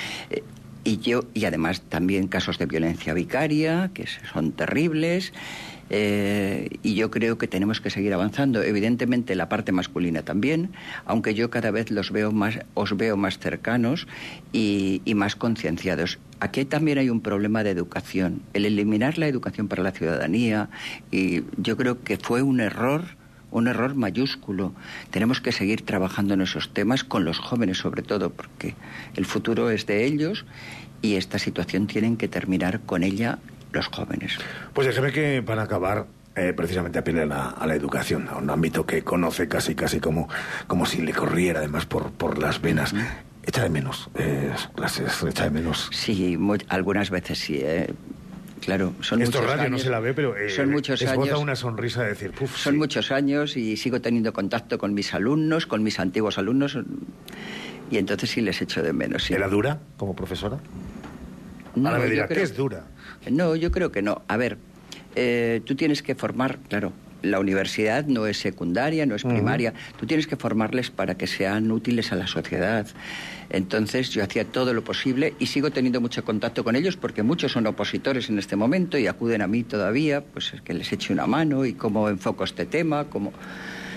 Y además también casos de violencia vicaria, que son terribles, y yo creo que tenemos que seguir avanzando. Evidentemente la parte masculina también, aunque yo cada vez os veo más cercanos y más concienciados. Aquí también hay un problema de educación, el eliminar la educación para la ciudadanía, y yo creo que fue un error mayúsculo. Tenemos que seguir trabajando en esos temas con los jóvenes sobre todo, porque el futuro es de ellos y esta situación tienen que terminar con ella los jóvenes. Pues déjeme que para acabar precisamente apele a la educación, a un ámbito que conoce casi como si le corriera además por las venas. ¿Echa de menos clases? ¿Echa de menos? Sí, algunas veces sí, Claro, son esto muchos radio años, no se la ve, pero son muchos esboza años, una sonrisa de decir, puf. Son sí. muchos años y sigo teniendo contacto con mis alumnos, con mis antiguos alumnos, y entonces sí les echo de menos. Sí. ¿Era dura como profesora? No, ahora me dirá, ¿qué es dura? No, yo creo que no. A ver, tú tienes que formar, claro, la universidad no es secundaria, no es primaria. Tú tienes que formarles para que sean útiles a la sociedad. Entonces yo hacía todo lo posible y sigo teniendo mucho contacto con ellos porque muchos son opositores en este momento y acuden a mí todavía, pues es que les eche una mano y cómo enfoco este tema, cómo...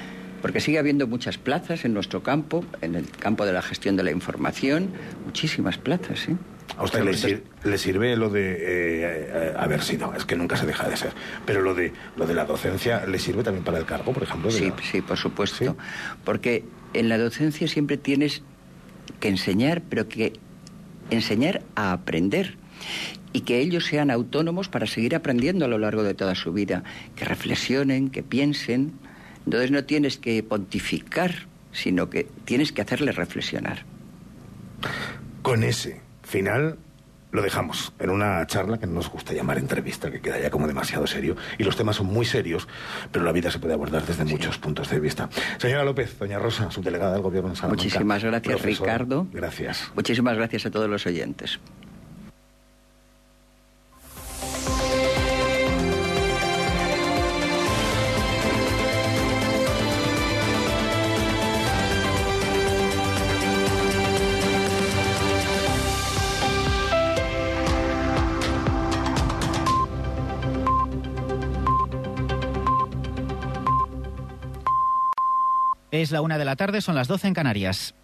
porque sigue habiendo muchas plazas en nuestro campo, en el campo de la gestión de la información, muchísimas plazas, ¿eh? ¿A usted le sirve lo de haber sido? Es que nunca se deja de ser. Pero lo de la docencia, ¿le sirve también para el cargo, por ejemplo? Sí, por supuesto. ¿Sí? Porque en la docencia siempre tienes que enseñar, pero que enseñar a aprender. Y que ellos sean autónomos para seguir aprendiendo a lo largo de toda su vida. Que reflexionen, que piensen. Entonces no tienes que pontificar, sino que tienes que hacerles reflexionar. Con ese final lo dejamos en una charla que no nos gusta llamar entrevista, que queda ya como demasiado serio, y los temas son muy serios, pero la vida se puede abordar desde muchos puntos de vista. Señora López, doña Rosa, subdelegada del Gobierno en Salamanca. Muchísimas gracias, profesor, Ricardo. Gracias. Muchísimas gracias a todos los oyentes. Es la 1 de la tarde, son las 12 en Canarias.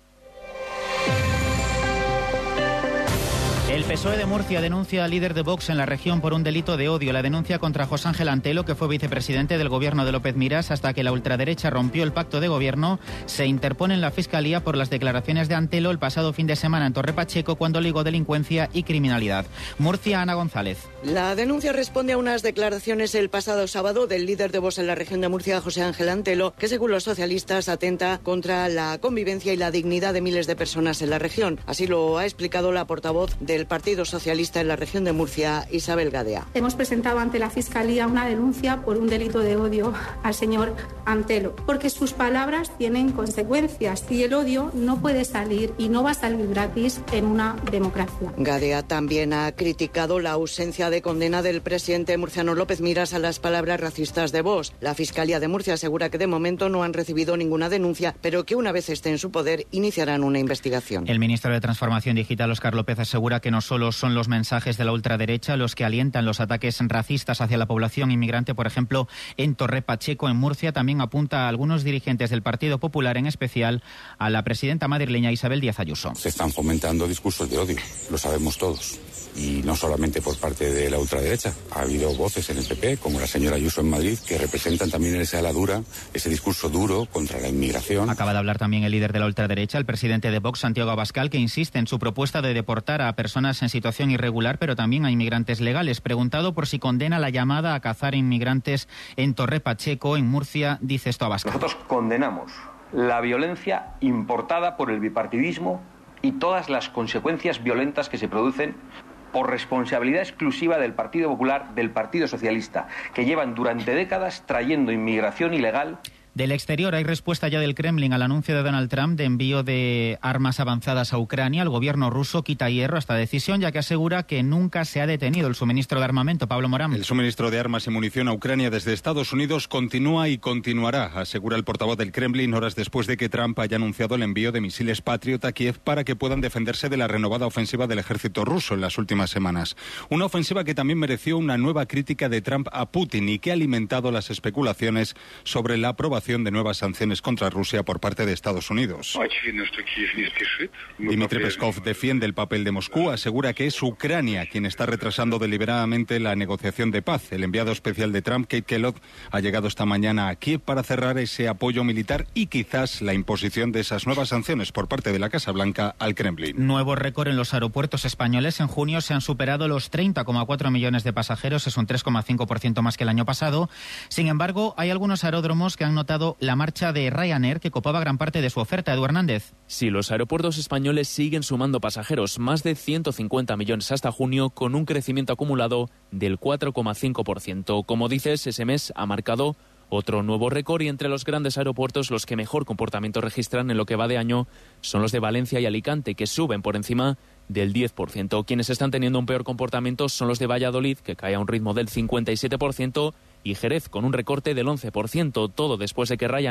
El PSOE de Murcia denuncia al líder de Vox en la región por un delito de odio. La denuncia contra José Ángel Antelo, que fue vicepresidente del gobierno de López Miras hasta que la ultraderecha rompió el pacto de gobierno, se interpone en la Fiscalía por las declaraciones de Antelo el pasado fin de semana en Torre Pacheco, cuando ligó delincuencia y criminalidad. Murcia, Ana González. La denuncia responde a unas declaraciones el pasado sábado del líder de Vox en la región de Murcia, José Ángel Antelo, que según los socialistas atenta contra la convivencia y la dignidad de miles de personas en la región. Así lo ha explicado la portavoz del Partido Socialista en la región de Murcia, Isabel Gadea. Hemos presentado ante la Fiscalía una denuncia por un delito de odio al señor Antelo, porque sus palabras tienen consecuencias y el odio no puede salir y no va a salir gratis en una democracia. Gadea también ha criticado la ausencia de condena del presidente murciano López Miras a las palabras racistas de Vox. La Fiscalía de Murcia asegura que de momento no han recibido ninguna denuncia, pero que una vez esté en su poder iniciarán una investigación. El ministro de Transformación Digital, Óscar López, asegura que no solo son los mensajes de la ultraderecha los que alientan los ataques racistas hacia la población inmigrante, por ejemplo, en Torre Pacheco, en Murcia. También apunta a algunos dirigentes del Partido Popular, en especial a la presidenta madrileña Isabel Díaz Ayuso. Se están fomentando discursos de odio, lo sabemos todos. Y no solamente por parte de la ultraderecha. Ha habido voces en el PP, como la señora Ayuso en Madrid, que representan también esa ala dura, ese discurso duro contra la inmigración. Acaba de hablar también el líder de la ultraderecha, el presidente de Vox, Santiago Abascal, que insiste en su propuesta de deportar a personas en situación irregular, pero también a inmigrantes legales. Preguntado por si condena la llamada a cazar inmigrantes en Torre Pacheco, en Murcia, dice esto Abascal. Nosotros condenamos la violencia importada por el bipartidismo y todas las consecuencias violentas que se producen por responsabilidad exclusiva del Partido Popular, del Partido Socialista, que llevan durante décadas trayendo inmigración ilegal. Del exterior hay respuesta ya del Kremlin al anuncio de Donald Trump de envío de armas avanzadas a Ucrania. El gobierno ruso quita hierro a esta decisión, ya que asegura que nunca se ha detenido el suministro de armamento. Pablo Morán. El suministro de armas y munición a Ucrania desde Estados Unidos continúa y continuará, asegura el portavoz del Kremlin, horas después de que Trump haya anunciado el envío de misiles Patriot a Kiev para que puedan defenderse de la renovada ofensiva del ejército ruso en las últimas semanas. Una ofensiva que también mereció una nueva crítica de Trump a Putin y que ha alimentado las especulaciones sobre la aprobación de nuevas sanciones contra Rusia por parte de Estados Unidos. Dmitry Peskov defiende el papel de Moscú, asegura que es Ucrania quien está retrasando deliberadamente la negociación de paz. El enviado especial de Trump, Keith Kellogg, ha llegado esta mañana a Kiev para cerrar ese apoyo militar y quizás la imposición de esas nuevas sanciones por parte de la Casa Blanca al Kremlin. Nuevo récord en los aeropuertos españoles. En junio se han superado los 30,4 millones de pasajeros, es un 3,5% más que el año pasado. Sin embargo, hay algunos aeródromos que han notado la marcha de Ryanair, que copaba gran parte de su oferta. Edu Hernández. Sí, los aeropuertos españoles siguen sumando pasajeros, más de 150 millones hasta junio, con un crecimiento acumulado del 4,5%. Como dices, ese mes ha marcado otro nuevo récord y entre los grandes aeropuertos los que mejor comportamiento registran en lo que va de año son los de Valencia y Alicante, que suben por encima del 10%. Quienes están teniendo un peor comportamiento son los de Valladolid, que cae a un ritmo del 57%, y Jerez con un recorte del 11%, todo después de que Ryanair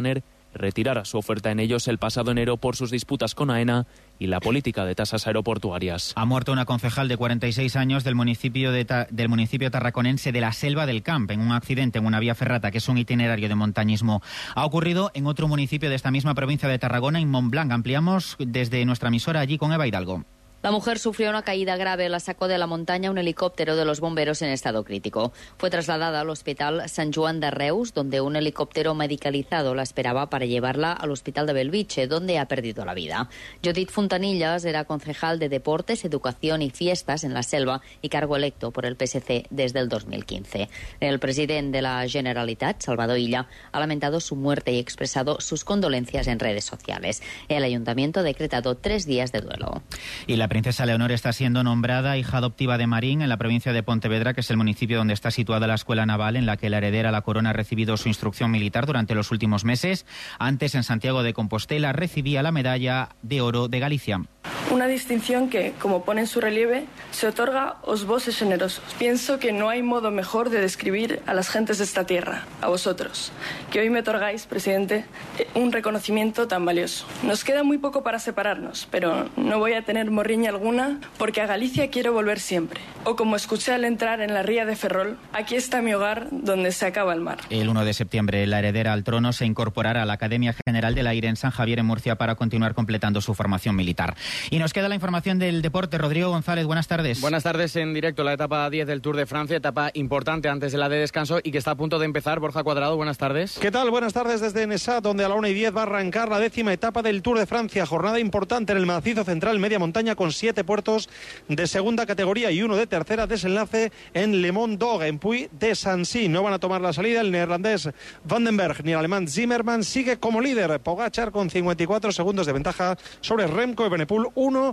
retirara su oferta en ellos el pasado enero por sus disputas con AENA y la política de tasas aeroportuarias. Ha muerto una concejal de 46 años del municipio tarraconense de la Selva del Camp en un accidente en una vía ferrata, que es un itinerario de montañismo. Ha ocurrido en otro municipio de esta misma provincia de Tarragona, en Montblanc. Ampliamos desde nuestra emisora allí con Eva Hidalgo. La mujer sufrió una caída grave, la sacó de la montaña un helicóptero de los bomberos en estado crítico. Fue trasladada al hospital Sant Joan de Reus, donde un helicóptero medicalizado la esperaba para llevarla al hospital de Belviche, donde ha perdido la vida. Judith Fontanillas era concejal de Deportes, Educación y Fiestas en la Selva y cargo electo por el PSC desde el 2015. El presidente de la Generalitat, Salvador Illa, ha lamentado su muerte y expresado sus condolencias en redes sociales. El ayuntamiento ha decretado 3 días de duelo. Y la princesa Leonor está siendo nombrada hija adoptiva de Marín en la provincia de Pontevedra, que es el municipio donde está situada la escuela naval en la que la heredera la corona ha recibido su instrucción militar durante los últimos meses. Antes, en Santiago de Compostela, recibía la medalla de oro de Galicia. Una distinción que, como pone en su relieve, se otorga aos voces generosos. Pienso que no hay modo mejor de describir a las gentes de esta tierra, a vosotros, que hoy me otorgáis, presidente, un reconocimiento tan valioso. Nos queda muy poco para separarnos, pero no voy a tener morriña alguna porque a Galicia quiero volver siempre. O como escuché al entrar en la ría de Ferrol, aquí está mi hogar donde se acaba el mar. El 1 de septiembre, la heredera al trono se incorporará a la Academia General del Aire en San Javier, en Murcia, para continuar completando su formación militar. Y nos queda la información del deporte. Rodrigo González, buenas tardes. Buenas tardes, en directo la etapa 10 del Tour de Francia, etapa importante antes de la de descanso y que está a punto de empezar. Borja Cuadrado, buenas tardes. ¿Qué tal? Buenas tardes desde Nessat, donde a la 1:10 va a arrancar la 10ª etapa del Tour de Francia. Jornada importante en el macizo central media montaña, con 7 puertos de segunda categoría y 1 de tercera. Desenlace en Le Mont d'Or, en Puy de Sancy. No van a tomar la salida el neerlandés Vandenberg ni el alemán Zimmermann. Sigue como líder Pogačar con 54 segundos de ventaja sobre Remco Evenepoel,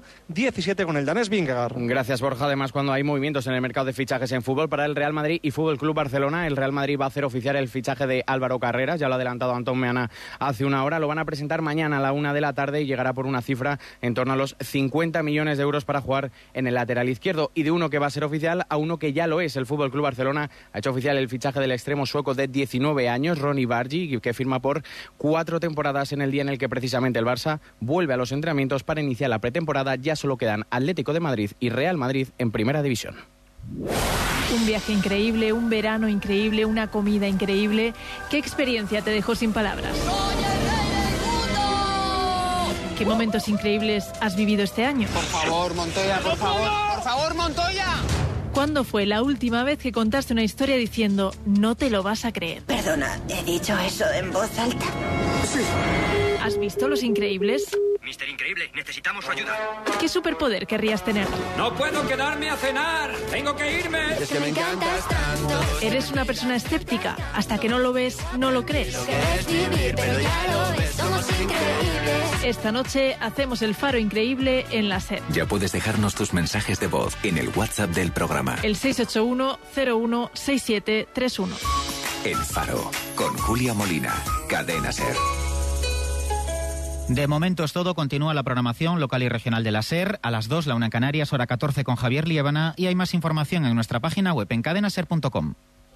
1:17 con el danés Vingegaard. Gracias, Borja. Además, cuando hay movimientos en el mercado de fichajes en fútbol para el Real Madrid y Fútbol Club Barcelona, el Real Madrid va a hacer oficial el fichaje de Álvaro Carreras. Ya lo ha adelantado Antón Meana hace una hora. Lo van a presentar mañana a la 1 de la tarde y llegará por una cifra en torno a los 50 millones de euros para jugar en el lateral izquierdo. Y de uno que va a ser oficial a uno que ya lo es. El Fútbol Club Barcelona ha hecho oficial el fichaje del extremo sueco de 19 años, Ronny Bargi, que firma por 4 temporadas, en el día en el que precisamente el Barça vuelve a los entrenamientos para iniciar la pretemporada. Ya solo quedan Atlético de Madrid y Real Madrid en Primera División. Un viaje increíble, un verano increíble, una comida increíble. ¿Qué experiencia te dejó sin palabras? ¿Qué momentos increíbles has vivido este año? Por favor, Montoya, por favor. ¡Por favor, Montoya! ¿Cuándo fue la última vez que contaste una historia diciendo no te lo vas a creer? Perdona, ¿he dicho eso en voz alta? Sí. ¿Has visto Los Increíbles? Mister Increíble, necesitamos su ayuda. ¿Qué superpoder querrías tener? ¡No puedo quedarme a cenar! ¡Tengo que irme! Es que me encantas tanto. ¿Eres una persona escéptica? Hasta que no lo ves, no lo crees. Quieres vivir, pero ya lo ves, somos increíbles. Esta noche hacemos el Faro Increíble en la SER. Ya puedes dejarnos tus mensajes de voz en el WhatsApp del programa. El 681-016731. El Faro, con Julia Molina, Cadena SER. De momento es todo. Continúa la programación local y regional de la SER. A las 2, la 1 en Canarias, hora 14 con Javier Liébana. Y hay más información en nuestra página web en cadenaser.com.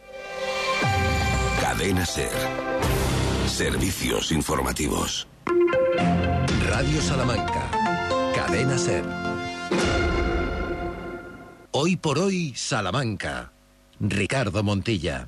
Cadena SER. Servicios informativos. Radio Salamanca. Cadena SER. Hoy por hoy, Salamanca. Ricardo Montilla.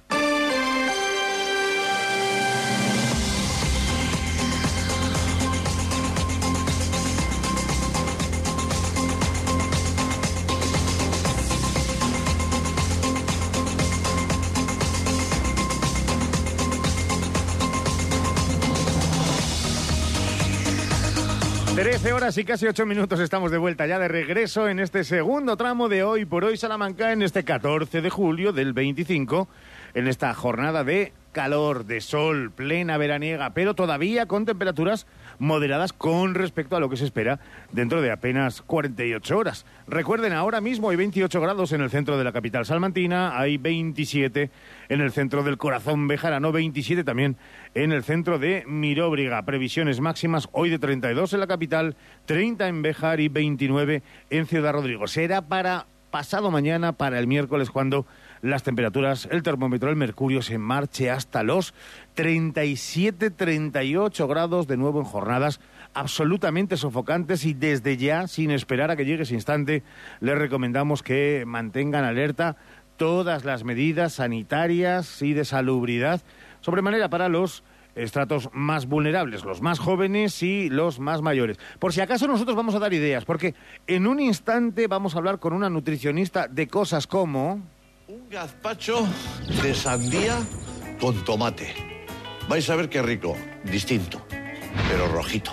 Horas y casi 8 minutos, estamos de vuelta ya de regreso en este segundo tramo de Hoy por Hoy Salamanca, en este 14 de julio del 25, en esta jornada de calor, de sol, plena veraniega, pero todavía con temperaturas moderadas con respecto a lo que se espera dentro de apenas 48 horas. Recuerden, ahora mismo hay 28 grados en el centro de la capital salmantina, hay 27 en el centro del corazón bejarano, 27 también en el centro de Miróbriga. Previsiones máximas hoy de 32 en la capital, 30 en Béjar y 29 en Ciudad Rodrigo. Será para pasado mañana, para el miércoles, cuando las temperaturas, el termómetro, el mercurio se marche hasta los 37, 38 grados de nuevo en jornadas absolutamente sofocantes, y desde ya, sin esperar a que llegue ese instante, les recomendamos que mantengan alerta todas las medidas sanitarias y de salubridad, sobremanera para los estratos más vulnerables, los más jóvenes y los más mayores. Por si acaso nosotros vamos a dar ideas, porque en un instante vamos a hablar con una nutricionista de cosas como... un gazpacho de sandía con tomate. Vais a ver qué rico, distinto, pero rojito.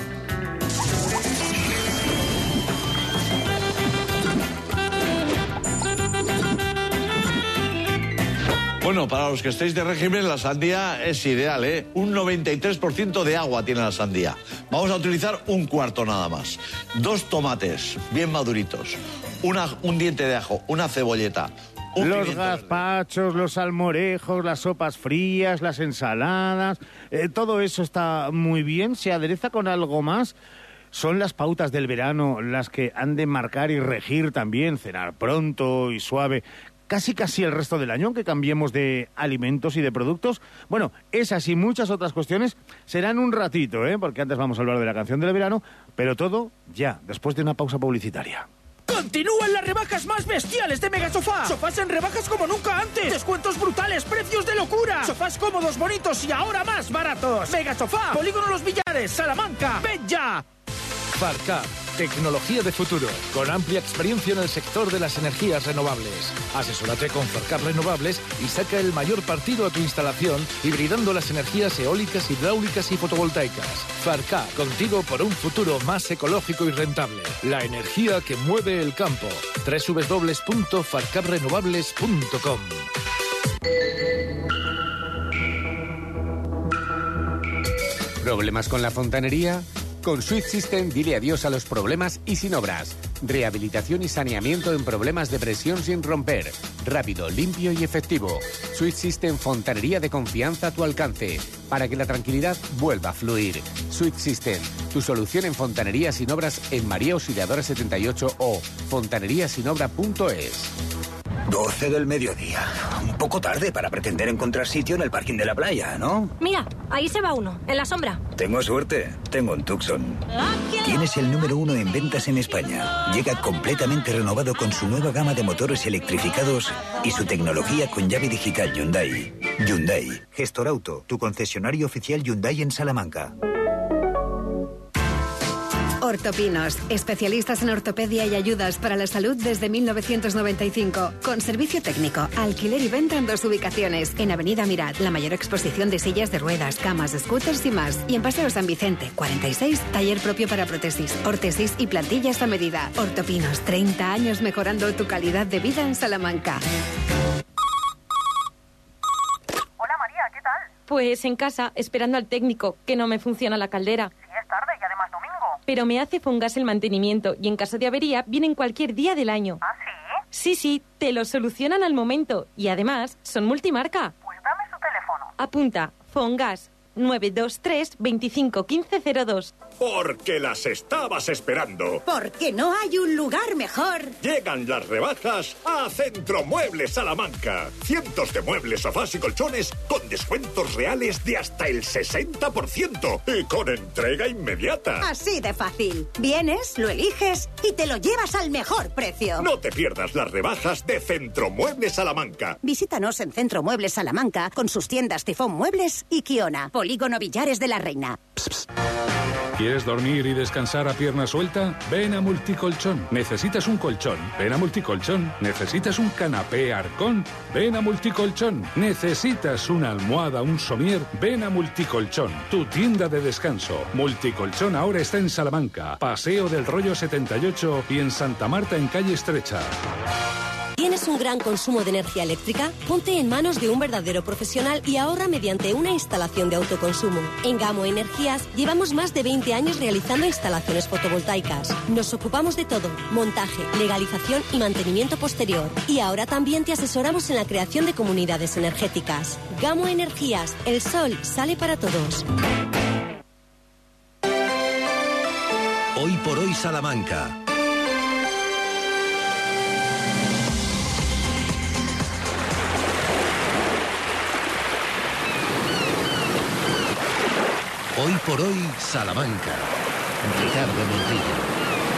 Bueno, para los que estéis de régimen, la sandía es ideal, ¿eh? Un 93% de agua tiene la sandía. Vamos a utilizar un cuarto nada más. 2 tomates bien maduritos, un diente de ajo, una cebolleta, los gazpachos, los salmorejos, las sopas frías, las ensaladas, todo eso está muy bien. Se adereza con algo más. Son las pautas del verano las que han de marcar y regir también, cenar pronto y suave, casi el resto del año, aunque cambiemos de alimentos y de productos. Bueno, esas y muchas otras cuestiones serán un ratito, porque antes vamos a hablar de la canción del verano, pero todo ya, después de una pausa publicitaria. ¡Continúan las rebajas más bestiales de Megasofá! ¡Sofás en rebajas como nunca antes! ¡Descuentos brutales! ¡Precios de locura! ¡Sofás cómodos, bonitos y ahora más baratos! ¡Megasofá! ¡Polígono Los Villares! ¡Salamanca! ¡Ven ya! Farcap, tecnología de futuro, con amplia experiencia en el sector de las energías renovables. Asesórate con Farcap Renovables y saca el mayor partido a tu instalación, hibridando las energías eólicas, hidráulicas y fotovoltaicas. Farcap, contigo por un futuro más ecológico y rentable. La energía que mueve el campo. www.farcaprenovables.com. ¿Problemas con la fontanería? Con Switch System dile adiós a los problemas y sin obras. Rehabilitación y saneamiento en problemas de presión sin romper. Rápido, limpio y efectivo. Switch System, fontanería de confianza a tu alcance, para que la tranquilidad vuelva a fluir. Switch System, tu solución en fontanería sin obras en María Auxiliadora 78 o fontaneriasinobra.es. 12 del mediodía. Un poco tarde para pretender encontrar sitio en el parking de la playa, ¿no? Mira, ahí se va uno, en la sombra. Tengo suerte. Tengo un Tucson. Tienes el número 1 en ventas en España. Llega completamente renovado con su nueva gama de motores electrificados y su tecnología con llave digital Hyundai. Hyundai. Gestor Auto, tu concesionario oficial Hyundai en Salamanca. Ortopinos, especialistas en ortopedia y ayudas para la salud desde 1995, con servicio técnico, alquiler y venta en 2 ubicaciones, en Avenida Mirad, la mayor exposición de sillas de ruedas, camas, scooters y más, y en Paseo San Vicente, 46, taller propio para prótesis, órtesis y plantillas a medida. Ortopinos, 30 años mejorando tu calidad de vida en Salamanca. Hola María, ¿qué tal? Pues en casa, esperando al técnico, que no me funciona la caldera. Sí, es tarde y además domingo. Pero me hace Fongas el mantenimiento y en caso de avería vienen cualquier día del año. ¿Ah, sí? Sí, te lo solucionan al momento y además son multimarca. Pues dame su teléfono. Apunta, Fongas, 923 25 15 02. Porque las estabas esperando. Porque no hay un lugar mejor. Llegan las rebajas a Centro Muebles Salamanca. Cientos de muebles, sofás y colchones con descuentos reales de hasta el 60% y con entrega inmediata. Así de fácil. Vienes, lo eliges y te lo llevas al mejor precio. No te pierdas las rebajas de Centro Muebles Salamanca. Visítanos en Centro Muebles Salamanca con sus tiendas Tifón Muebles y Kiona. Polígono Villares de la Reina. ¿Quieres dormir y descansar a pierna suelta? Ven a Multicolchón. ¿Necesitas un colchón? Ven a Multicolchón. ¿Necesitas un canapé Arcón? Ven a Multicolchón. ¿Necesitas una almohada, un somier? Ven a Multicolchón, tu tienda de descanso. Multicolchón ahora está en Salamanca, Paseo del Rollo 78 y en Santa Marta en Calle Estrecha. ¿Tienes un gran consumo de energía eléctrica? Ponte en manos de un verdadero profesional y ahorra mediante una instalación de autoconsumo. En Gamo Energías llevamos más de 20 años realizando instalaciones fotovoltaicas. Nos ocupamos de todo: montaje, legalización y mantenimiento posterior. Y ahora también te asesoramos en la creación de comunidades energéticas. Gamo Energías, el sol sale para todos. Hoy por hoy Salamanca. Hoy por hoy, Salamanca. Ricardo Montilla.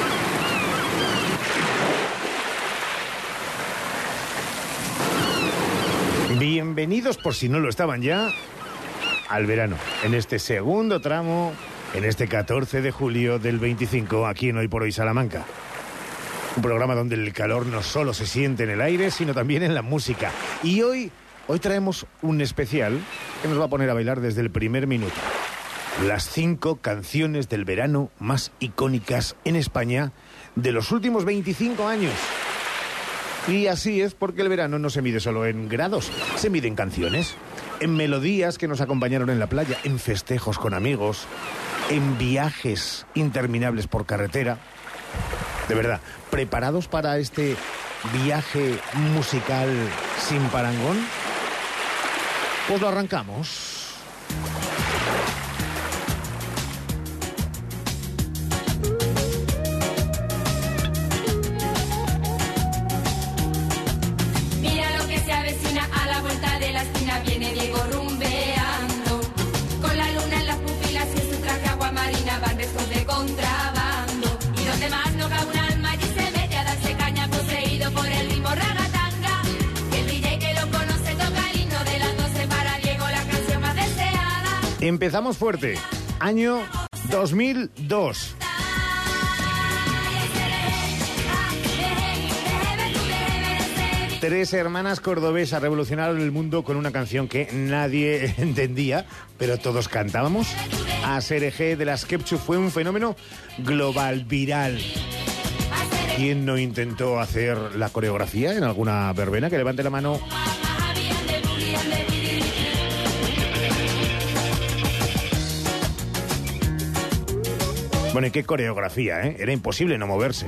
Bienvenidos, por si no lo estaban ya, al verano. En este segundo tramo, en este 14 de julio del 25, aquí en Hoy por Hoy Salamanca. Un programa donde el calor no solo se siente en el aire, sino también en la música. Y hoy traemos un especial que nos va a poner a bailar desde el primer minuto. Las 5 canciones del verano más icónicas en España de los últimos 25 años. Y así es porque el verano no se mide solo en grados, se mide en canciones, en melodías que nos acompañaron en la playa, en festejos con amigos, en viajes interminables por carretera. De verdad, ¿preparados para este viaje musical sin parangón? Pues lo arrancamos. Viene Diego rumbeando, con la luna en las pupilas y en su traje agua marina van restos de contrabando. Y donde más no cabe un alma allí se mete a darse caña poseído por el ritmo ragatanga. Que el DJ que lo conoce toca el himno de las 12 para Diego, la canción más deseada. Empezamos fuerte, año 2002. Tres hermanas cordobesas revolucionaron el mundo con una canción que nadie entendía, pero todos cantábamos. ASRG de las Ketchup fue un fenómeno global, viral. ¿Quién no intentó hacer la coreografía en alguna verbena? Que levante la mano. Bueno, ¿y qué coreografía, eh? Era imposible no moverse.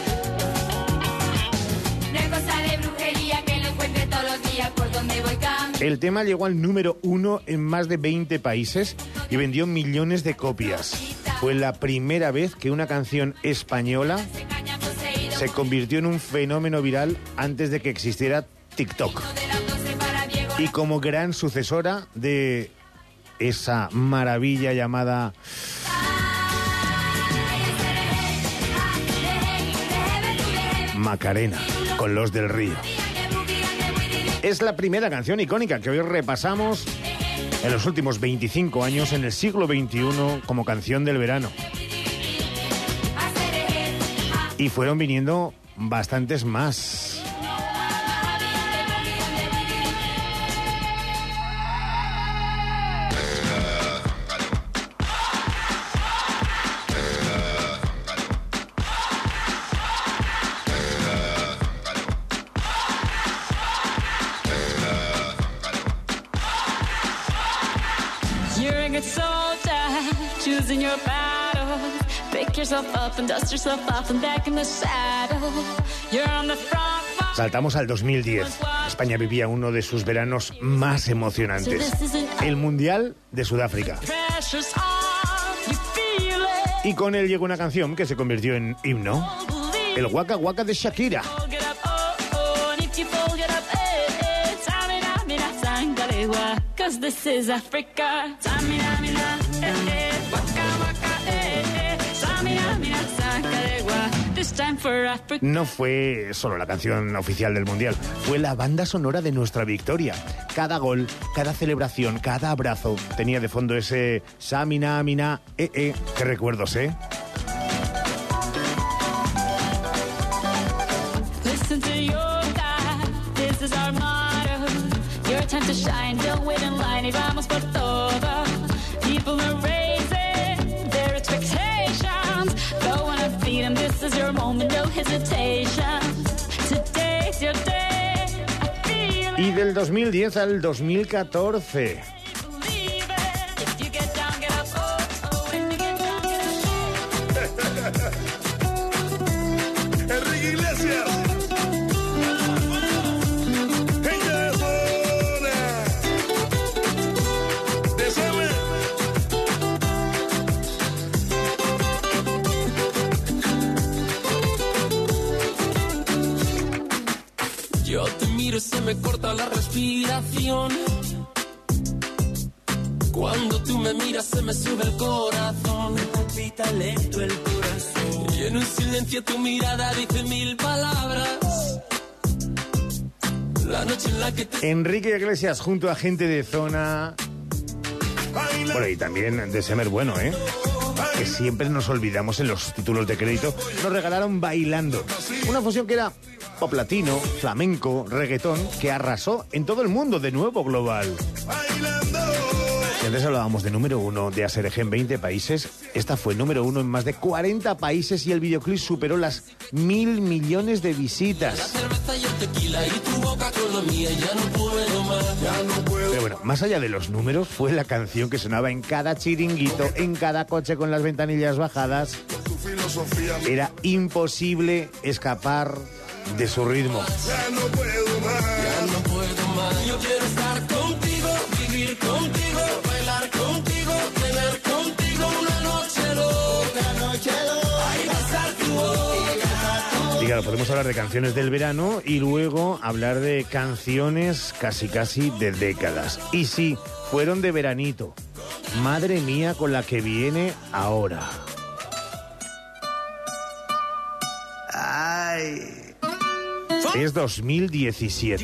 El tema llegó al número 1 en más de 20 países y vendió millones de copias. Fue la primera vez que una canción española se convirtió en un fenómeno viral antes de que existiera TikTok. Y como gran sucesora de esa maravilla llamada Macarena, con Los del Río. Es la primera canción icónica que hoy repasamos en los últimos 25 años en el siglo XXI como canción del verano. Y fueron viniendo bastantes más. Saltamos al 2010. España vivía uno de sus veranos más emocionantes, el Mundial de Sudáfrica. Y con él llegó una canción que se convirtió en himno, el Waka Waka de Shakira. No fue solo la canción oficial del Mundial, fue la banda sonora de nuestra victoria. Cada gol, cada celebración, cada abrazo tenía de fondo ese Samina, Mina, qué recuerdos, ¿eh? Listen to your God, this is our motto. Your time to shine, don't wait in line, y vamos por todo. People are raising their expectations. Go on and feed them, this is your moment, no hesitation. Today's your day. Y del 2010 al 2014. Enrique Iglesias. Yo te miro y se me corta la respiración Cuando tú me miras se me sube el corazón, me palpita lento el corazón. Y en un silencio tu mirada dice 1000 palabras. La noche en la que te... Enrique Iglesias junto a gente de Zona. Bueno, y también de Semer Bueno, que siempre nos olvidamos en los títulos de crédito. Nos regalaron Bailando, una fusión que era pop latino, flamenco, reggaetón, que arrasó en todo el mundo, de nuevo global. Y antes hablábamos de número 1 de ASRG en 20 países. Esta fue número 1 en más de 40 países y el videoclip superó las 1.000 millones de visitas. Pero bueno, más allá de los números, fue la canción que sonaba en cada chiringuito, en cada coche con las ventanillas bajadas. Era imposible escapar de su ritmo. Ya no puedo más. Yo quiero estar contigo, vivir contigo, bailar contigo, tener contigo una noche loca, ay, besar tu boca. Y claro, podemos hablar de canciones del verano y luego hablar de canciones casi de décadas. Y sí, fueron de veranito. Madre mía con la que viene ahora. Ay. Es 2017.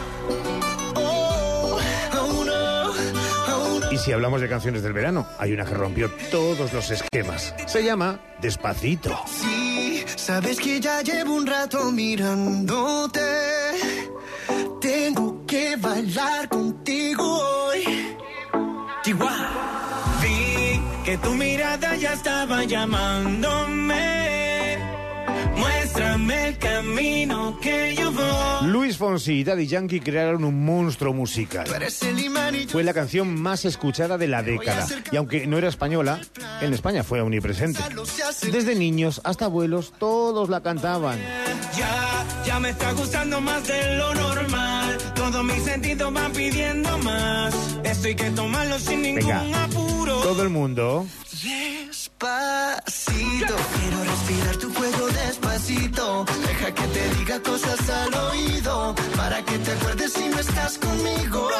Y si hablamos de canciones del verano, hay una que rompió todos los esquemas. Se llama Despacito. Sí, sabes que ya llevo un rato mirándote. Tengo que bailar contigo hoy. Chihuahua. Vi que tu mirada ya estaba llamándome. Muéstrame el camino que yo voy. Luis Fonsi y Daddy Yankee crearon un monstruo musical. Fue la canción más escuchada de la década. Y aunque no era española, en España fue omnipresente. Desde niños hasta abuelos, todos la cantaban. Ya me está gustando más de lo normal. Todos mis sentidos van pidiendo más. Esto hay que tomarlo sin ningún apuro. Todo el mundo. Despacito, quiero respirar tu cuello despacito. Deja que te diga cosas al oído, para que te acuerdes si no estás conmigo.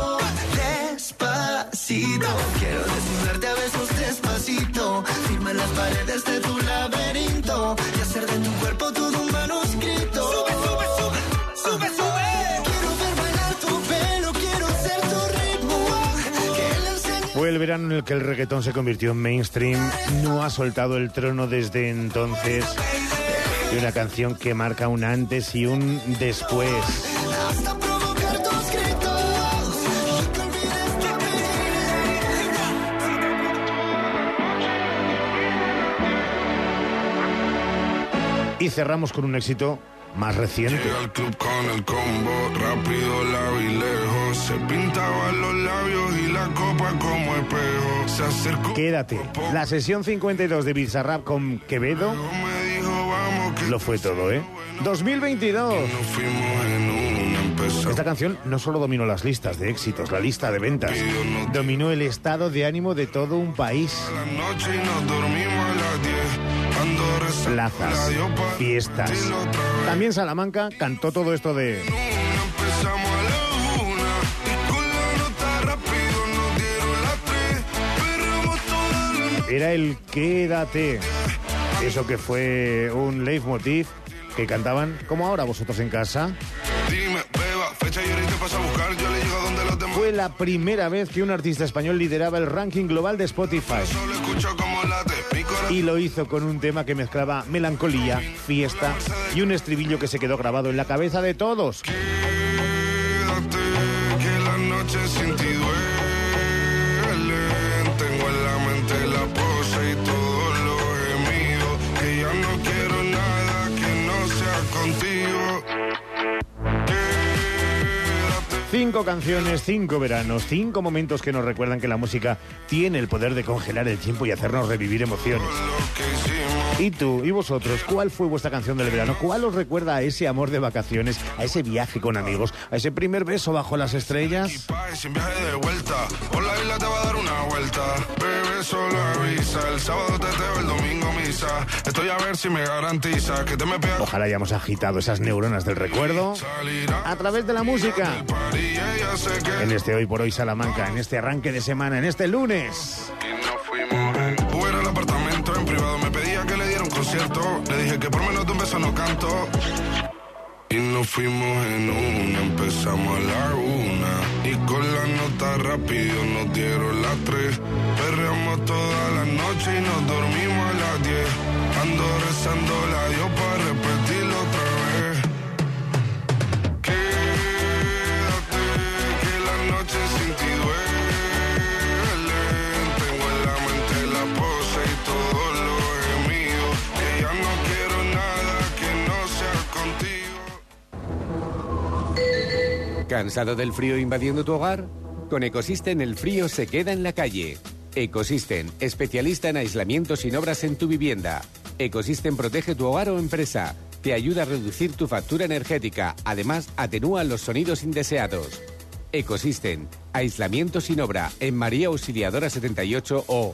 Despacito, quiero desnudarte a besos despacito. Firma las paredes de tu laberinto y hacer de tu cuerpo todo un manuscrito. Sube, sube, sube, sube, sube. Quiero ver bailar tu pelo, quiero ser tu ritmo. Fue el verano en el que el reggaetón se convirtió en mainstream. No ha soltado el trono desde entonces. Y una canción que marca un antes y un después. Hasta provocar tus gritos. Y cerramos con un éxito más reciente. Llega al club con el combo, rápido, largo y lejos. Se pintaban los labios y la copa como espejo. Se acercó. Quédate. La sesión 52 de Bizarrap con Quevedo lo fue todo, 2022. Esta canción no solo dominó las listas de éxitos, la lista de ventas, dominó el estado de ánimo de todo un país. Plazas, fiestas. También Salamanca cantó todo esto de... Era el Quédate. Eso que fue un leitmotiv que cantaban como ahora vosotros en casa. Fue la primera vez que un artista español lideraba el ranking global de Spotify. Y lo hizo con un tema que mezclaba melancolía, fiesta y un estribillo que se quedó grabado en la cabeza de todos. Quédate, que la noche sin ti duelen. Tengo en la mente la pose y todos los gemidos. Que ya no quiero nada que no sea contigo. 5 canciones, 5 veranos, 5 momentos que nos recuerdan que la música tiene el poder de congelar el tiempo y hacernos revivir emociones. ¿Y tú, y vosotros, cuál fue vuestra canción del verano? ¿Cuál os recuerda a ese amor de vacaciones, a ese viaje con amigos, a ese primer beso bajo las estrellas? Sin viaje de vuelta, por la isla te va a dar una vuelta. Bebé, solo avisa, el sábado teteo, el domingo misa. Estoy a ver si me garantiza que te me pegas. Ojalá hayamos agitado esas neuronas del recuerdo a través de la música. y ella se quedó. En este Hoy por Hoy Salamanca, en este arranque de semana, en este lunes. Y nos fuimos en Uber al apartamento, en privado me pedía que le diera un concierto. Le dije que por menos de un beso no canto. Y nos fuimos en una, empezamos a la 1. Y con la nota rápido nos dieron las 3. Perreamos toda la noche y nos dormimos a las 10. Ando rezando la Dios para repetirlo otra vez. Quédate, que la noche sin ti duele. Tengo en la mente la pose y todo lo gemido. Que ya no quiero nada que no sea contigo. ¿Cansado del frío invadiendo tu hogar? Con Ecosystem el frío se queda en la calle. Ecosystem, especialista en aislamiento sin obras en tu vivienda. Ecosystem protege tu hogar o empresa. Te ayuda a reducir tu factura energética. Además, atenúa los sonidos indeseados. Ecosystem, aislamiento sin obra en María Auxiliadora 78 o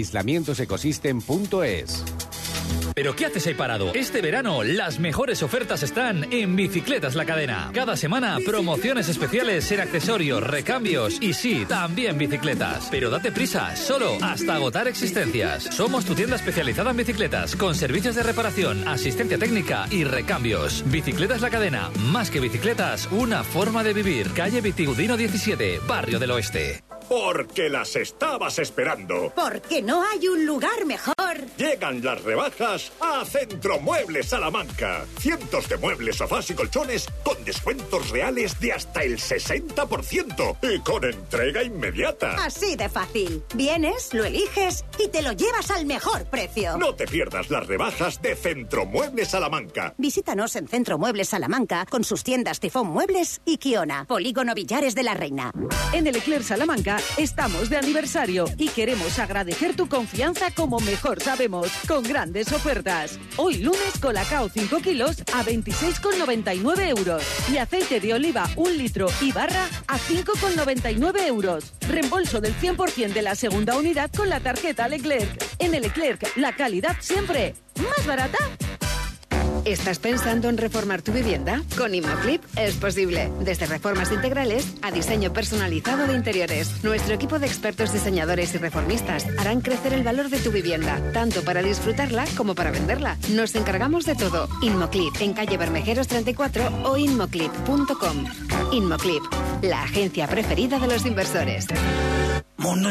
aislamientosecosystem.es. ¿Pero qué haces ahí parado? Este verano las mejores ofertas están en Bicicletas La Cadena. Cada semana promociones especiales en accesorios, recambios y sí, también bicicletas. Pero date prisa, solo hasta agotar existencias. Somos tu tienda especializada en bicicletas, con servicios de reparación, asistencia técnica y recambios. Bicicletas La Cadena, más que bicicletas, una forma de vivir. Calle Vitigudino 17, Barrio del Oeste. Porque las estabas esperando. Porque no hay un lugar mejor. Llegan las rebajas a Centro Muebles Salamanca. Cientos de muebles, sofás y colchones con descuentos reales de hasta el 60% y con entrega inmediata. Así de fácil. Vienes, lo eliges y te lo llevas al mejor precio. No te pierdas las rebajas de Centro Muebles Salamanca. Visítanos en Centro Muebles Salamanca con sus tiendas Tifón Muebles y Kiona. Polígono Villares de la Reina. En el Eclair Salamanca estamos de aniversario y queremos agradecer tu confianza como mejor sabemos, con grandes ofertas. Hoy lunes, Colacao 5 kilos a 26,99 euros y aceite de oliva 1 litro y barra a 5,99 euros. Reembolso del 100% de la segunda unidad con la tarjeta Leclerc. En el Leclerc, la calidad siempre más barata. ¿Estás pensando en reformar tu vivienda? Con Inmoclip es posible. Desde reformas integrales a diseño personalizado de interiores. Nuestro equipo de expertos diseñadores y reformistas harán crecer el valor de tu vivienda, tanto para disfrutarla como para venderla. Nos encargamos de todo. Inmoclip, en calle Bermejeros 34 o inmoclip.com. Inmoclip, la agencia preferida de los inversores. Mundo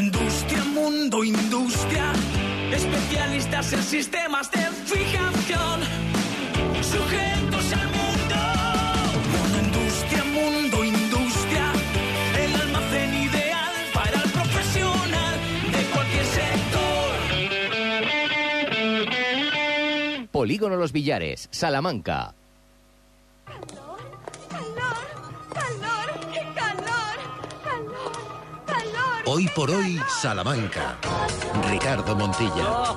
Industria, especialistas en sistemas de fijación. Sujetos al mundo. Mundo Industria, el almacén ideal para el profesional de cualquier sector. Polígono Los Villares, Salamanca. Hoy por Hoy, Salamanca. Ricardo Montilla.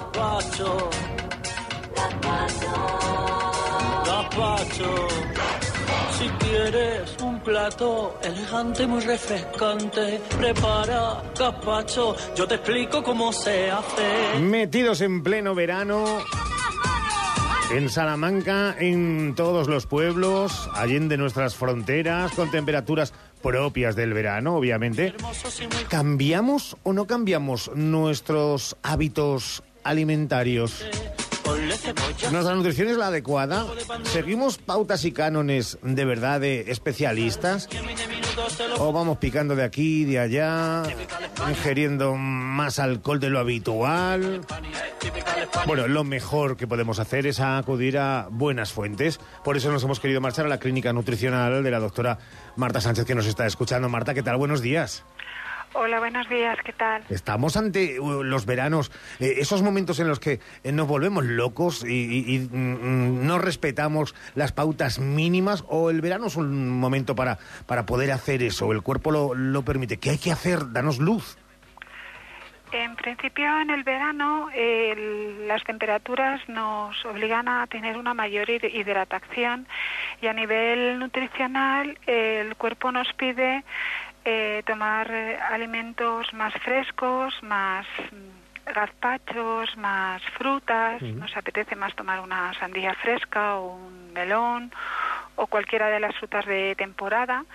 Gazpacho, si quieres un plato elegante, muy refrescante, prepara gazpacho, yo te explico cómo se hace. Metidos en pleno verano, en Salamanca, en todos los pueblos, allende nuestras fronteras, con temperaturas propias del verano, obviamente. ¿Cambiamos o no cambiamos nuestros hábitos alimentarios? ¿Nuestra nutrición es la adecuada? ¿Seguimos pautas y cánones de verdad de especialistas? ¿O vamos picando de aquí y de allá, ingiriendo más alcohol de lo habitual? Bueno, lo mejor que podemos hacer es acudir a buenas fuentes. Por eso nos hemos querido marchar a la clínica nutricional de la doctora Marta Sánchez, que nos está escuchando. Marta, ¿qué tal? Buenos días. Hola, buenos días, ¿qué tal? Estamos ante los veranos, esos momentos en los que nos volvemos locos y no respetamos las pautas mínimas, o el verano es un momento para poder hacer eso, el cuerpo lo permite. ¿Qué hay que hacer? Danos luz. En principio, en el verano, las temperaturas nos obligan a tener una mayor hidratación y a nivel nutricional el cuerpo nos pide tomar alimentos más frescos, más gazpachos, más frutas. Nos apetece más tomar una sandía fresca o un melón o cualquiera de las frutas de temporada.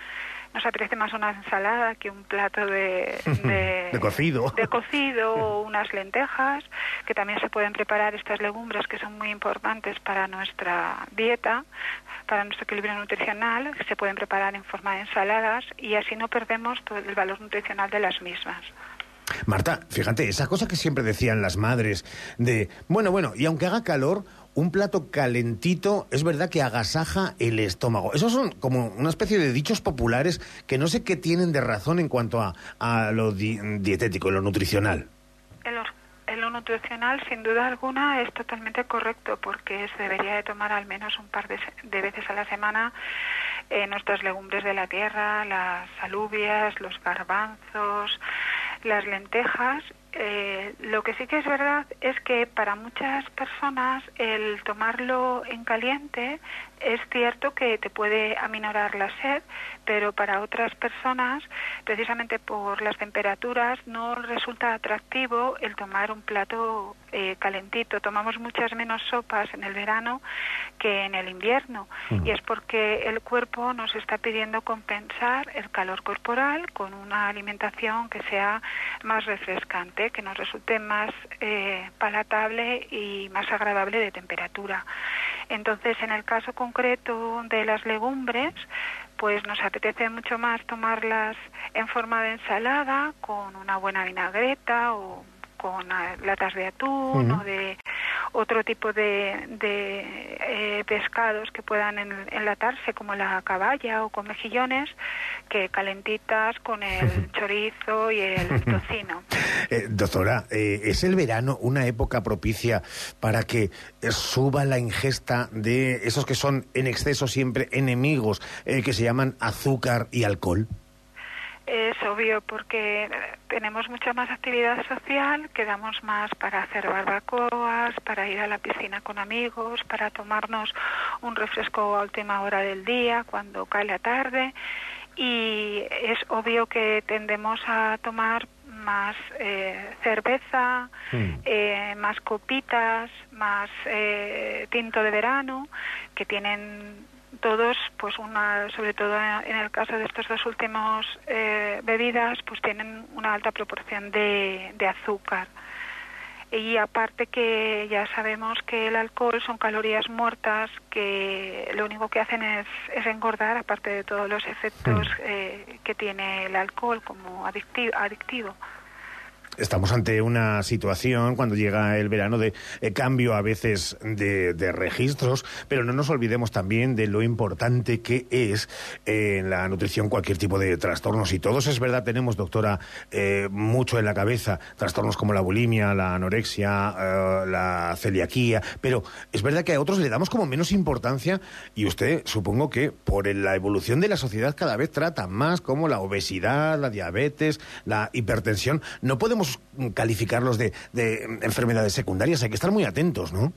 nos apetece más una ensalada que un plato de cocido. De cocido o unas lentejas, que también se pueden preparar estas legumbres que son muy importantes para nuestra dieta, para nuestro equilibrio nutricional, que se pueden preparar en forma de ensaladas y así no perdemos todo el valor nutricional de las mismas. Marta, fíjate, esa cosa que siempre decían las madres de, bueno, y aunque haga calor, un plato calentito es verdad que agasaja el estómago. Esos son como una especie de dichos populares que no sé qué tienen de razón en cuanto a lo dietético, lo nutricional. En lo nutricional, sin duda alguna, es totalmente correcto, porque se debería de tomar al menos un par de veces a la semana nuestras legumbres de la tierra, las alubias, los garbanzos, las lentejas. Lo que sí que es verdad es que para muchas personas el tomarlo en caliente es cierto que te puede aminorar la sed, pero para otras personas, precisamente por las temperaturas, no resulta atractivo el tomar un plato calentito. Tomamos muchas menos sopas en el verano que en el invierno, y es porque el cuerpo nos está pidiendo compensar el calor corporal con una alimentación que sea más refrescante, que nos resulte más palatable y más agradable de temperatura. Entonces, en el caso concreto de las legumbres, pues nos apetece mucho más tomarlas en forma de ensalada, con una buena vinagreta o con latas de atún o de otro tipo de pescados que puedan enlatarse, como la caballa o con mejillones, que calentitas con el chorizo y el tocino. Doctora, ¿es el verano una época propicia para que suba la ingesta de esos que son en exceso siempre enemigos, que se llaman azúcar y alcohol? Es obvio, porque tenemos mucha más actividad social, quedamos más para hacer barbacoas, para ir a la piscina con amigos, para tomarnos un refresco a última hora del día, cuando cae la tarde, y es obvio que tendemos a tomar más cerveza, más copitas, más tinto de verano, que tienen todos, pues sobre todo en el caso de estos dos últimos bebidas, pues tienen una alta proporción de azúcar. Y aparte que ya sabemos que el alcohol son calorías muertas que lo único que hacen es engordar, aparte de todos los efectos que tiene el alcohol como adictivo. Estamos ante una situación, cuando llega el verano, de cambio a veces de registros, pero no nos olvidemos también de lo importante que es en la nutrición cualquier tipo de trastornos. Y todos, es verdad, tenemos, doctora, mucho en la cabeza, trastornos como la bulimia, la anorexia, la celiaquía, pero es verdad que a otros le damos como menos importancia, y usted, supongo que por la evolución de la sociedad, cada vez trata más como la obesidad, la diabetes, la hipertensión. No podemos calificarlos de enfermedades secundarias, hay que estar muy atentos, ¿no?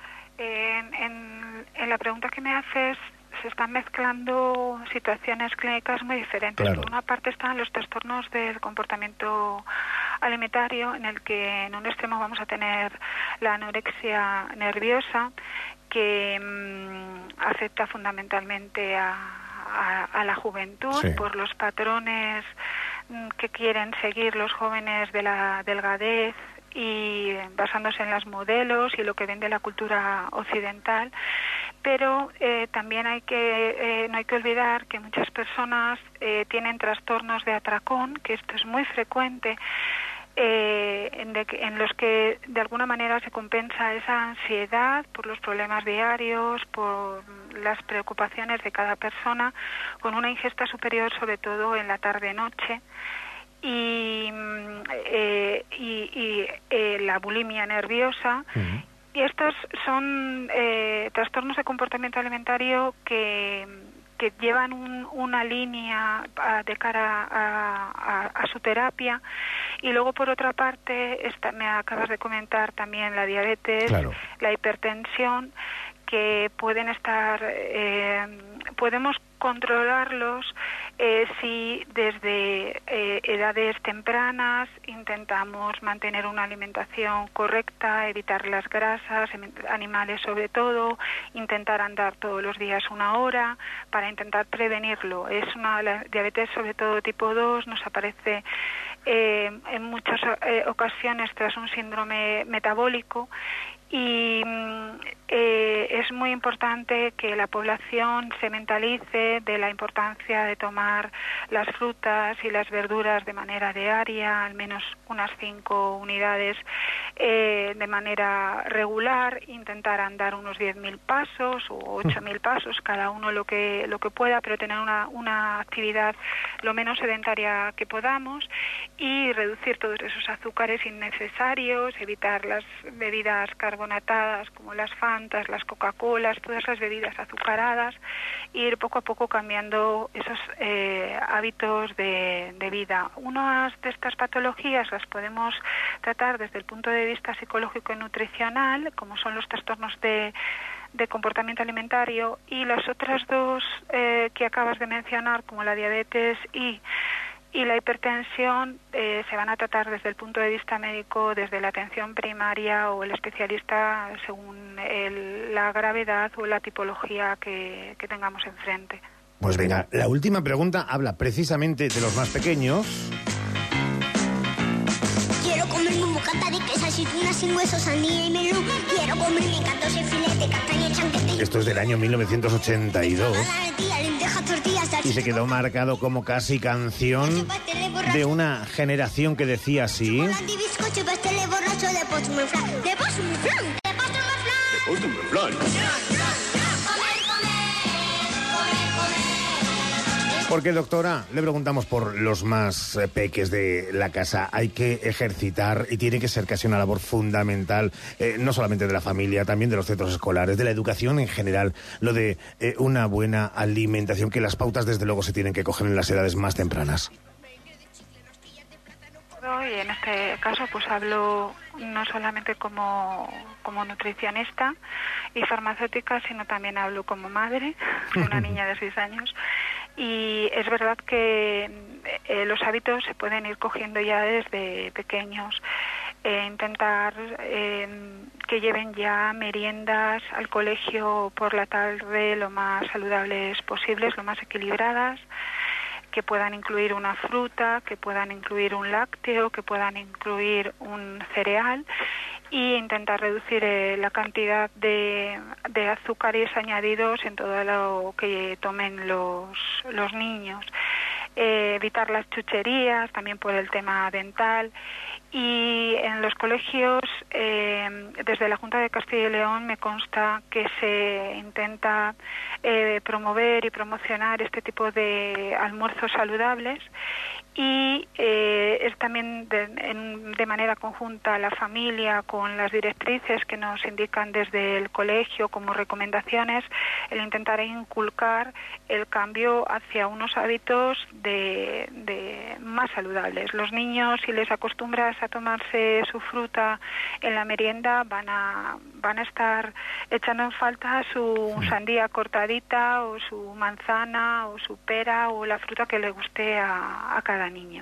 En la pregunta que me haces se están mezclando situaciones clínicas muy diferentes. Claro. Por una parte están los trastornos del comportamiento alimentario, en el que en un extremo vamos a tener la anorexia nerviosa, que afecta fundamentalmente a la juventud, sí, por los patrones que quieren seguir los jóvenes de la delgadez y basándose en los modelos y lo que vende la cultura occidental. Pero también no hay que olvidar que muchas personas tienen trastornos de atracón, que esto es muy frecuente, en los que de alguna manera se compensa esa ansiedad por los problemas diarios, por las preocupaciones de cada persona, con una ingesta superior, sobre todo en la tarde-noche, y la bulimia nerviosa. Y estos son trastornos de comportamiento alimentario que llevan una línea de cara a su terapia. Y luego, por otra parte, me acabas de comentar también la diabetes, claro, la hipertensión, que pueden estar, podemos controlarlos si desde edades tempranas intentamos mantener una alimentación correcta, evitar las grasas animales sobre todo, intentar andar todos los días 1 hora para intentar prevenirlo. La diabetes sobre todo tipo 2 nos aparece en muchas ocasiones tras un síndrome metabólico y es muy importante que la población se mentalice de la importancia de tomar las frutas y las verduras de manera diaria, al menos unas 5 unidades de manera regular, intentar andar unos 10.000 pasos o 8.000 pasos, cada uno lo que pueda, pero tener una actividad lo menos sedentaria que podamos y reducir todos esos azúcares innecesarios, evitar las bebidas carbonatadas como las Fantas, las Coca-Colas, todas las bebidas azucaradas, e ir poco a poco cambiando esos hábitos de vida. Unas de estas patologías las podemos tratar desde el punto de vista psicológico y nutricional, como son los trastornos de comportamiento alimentario, y las otras dos que acabas de mencionar, como la diabetes y la hipertensión, se van a tratar desde el punto de vista médico, desde la atención primaria o el especialista, según la gravedad o la tipología que tengamos enfrente. Pues venga, la última pregunta habla precisamente de los más pequeños. Quiero comerme un bocata de queso, aceitunas sin huesos, sandía y melón. Quiero comerme 14 filetes, castaña, chanquete. Esto es del año 1982 y se quedó marcado como casi canción de una generación que decía así. Porque, doctora, le preguntamos por los más peques de la casa. Hay que ejercitar y tiene que ser casi una labor fundamental, no solamente de la familia, también de los centros escolares, de la educación en general, lo de una buena alimentación, que las pautas desde luego se tienen que coger en las edades más tempranas. Y en este caso pues hablo no solamente como nutricionista y farmacéutica, sino también hablo como madre de una niña de 6 años. Y es verdad que los hábitos se pueden ir cogiendo ya desde pequeños. Intentar que lleven ya meriendas al colegio por la tarde lo más saludables posibles, lo más equilibradas, que puedan incluir una fruta, que puedan incluir un lácteo, que puedan incluir un cereal, y intentar reducir la cantidad de azúcares añadidos en todo lo que tomen los niños. Evitar las chucherías, también por el tema dental. Y en los colegios, desde la Junta de Castilla y León, me consta que se intenta promover y promocionar este tipo de almuerzos saludables, y es también de manera conjunta la familia con las directrices que nos indican desde el colegio como recomendaciones, el intentar inculcar el cambio hacia unos hábitos de más saludables. Los niños, si les acostumbras a tomarse su fruta en la merienda, van a estar echando en falta su sandía cortadita o su manzana o su pera o la fruta que le guste a cada niño.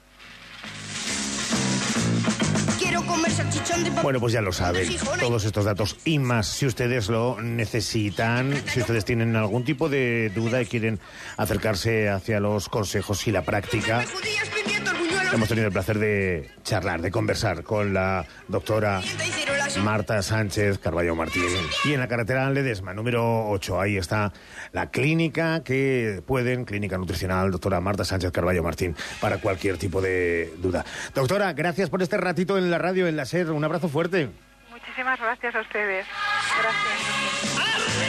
Quiero comer salchichón de... Bueno, pues ya lo saben, todos estos datos y más, si ustedes lo necesitan, si ustedes tienen algún tipo de duda y quieren acercarse hacia los consejos y la práctica. Hemos tenido el placer de charlar, de conversar con la doctora Marta Sánchez Carballo Martín. Y en la carretera Ledesma, número 8, ahí está la clínica clínica nutricional, doctora Marta Sánchez Carballo Martín, para cualquier tipo de duda. Doctora, gracias por este ratito en la radio, en la SER. Un abrazo fuerte. Muchísimas gracias a ustedes. Gracias.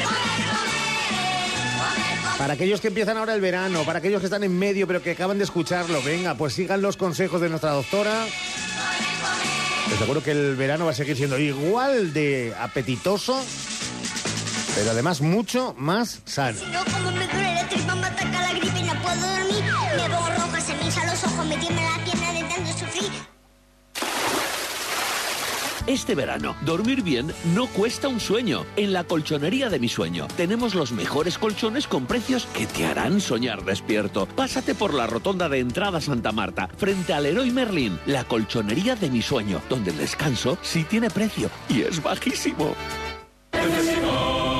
Para aquellos que empiezan ahora el verano, para aquellos que están en medio pero que acaban de escucharlo, venga, pues sigan los consejos de nuestra doctora. Les aseguro que el verano va a seguir siendo igual de apetitoso, pero además mucho más sano. Si no, como me duele la tripa, me ataca la gripe y no puedo dormir. Me pongo roja, se me hinchan los ojos, me tiembla la pierna de tanto sufrir. Este verano, dormir bien no cuesta un sueño. En la colchonería de mi sueño tenemos los mejores colchones con precios que te harán soñar despierto. Pásate por la rotonda de entrada Santa Marta, frente al Leroy Merlin, la colchonería de mi sueño, donde el descanso sí tiene precio y es bajísimo. En Flexicar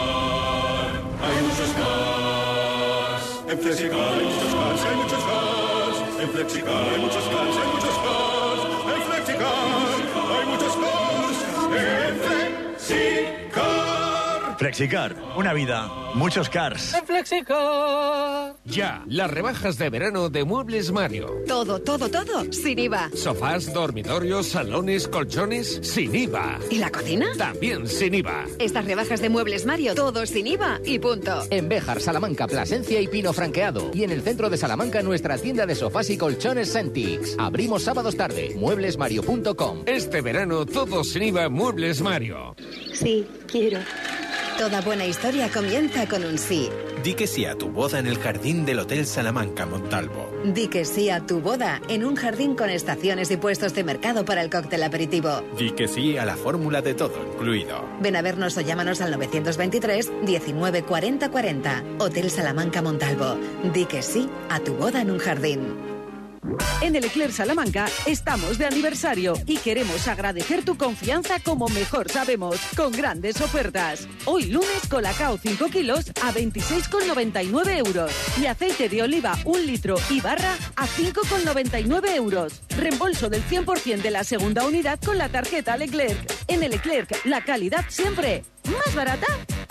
hay muchos cars. En Flexicar hay muchos cars, hay muchos cars. En Flexicar hay muchos cars, hay muchos cars. En Flexicar hay muchos cars. En Flexicar. Flexicar, una vida, muchos cars. En Flexicar. Ya, las rebajas de verano de Muebles Mario. Todo, todo, todo, sin IVA. Sofás, dormitorios, salones, colchones, sin IVA. ¿Y la cocina? También sin IVA. Estas rebajas de Muebles Mario, todo sin IVA y punto. En Béjar, Salamanca, Plasencia y Pino Franqueado. Y en el centro de Salamanca, nuestra tienda de sofás y colchones Sentix. Abrimos sábados tarde. Mueblesmario.com. Este verano, todo sin IVA Muebles Mario. Sí, quiero. Toda buena historia comienza con un sí. Di que sí a tu boda en el jardín del Hotel Salamanca Montalvo. Di que sí a tu boda en un jardín con estaciones y puestos de mercado para el cóctel aperitivo. Di que sí a la fórmula de todo incluido. Ven a vernos o llámanos al 923 19 40 40. Hotel Salamanca Montalvo. Di que sí a tu boda en un jardín. En el Eclair Salamanca estamos de aniversario y queremos agradecer tu confianza como mejor sabemos, con grandes ofertas. Hoy lunes, Colacao 5 kilos a 26,99 euros y aceite de oliva 1 litro y barra a 5,99 euros. Reembolso del 100% de la segunda unidad con la tarjeta Leclerc. En el Leclerc, la calidad siempre más barata.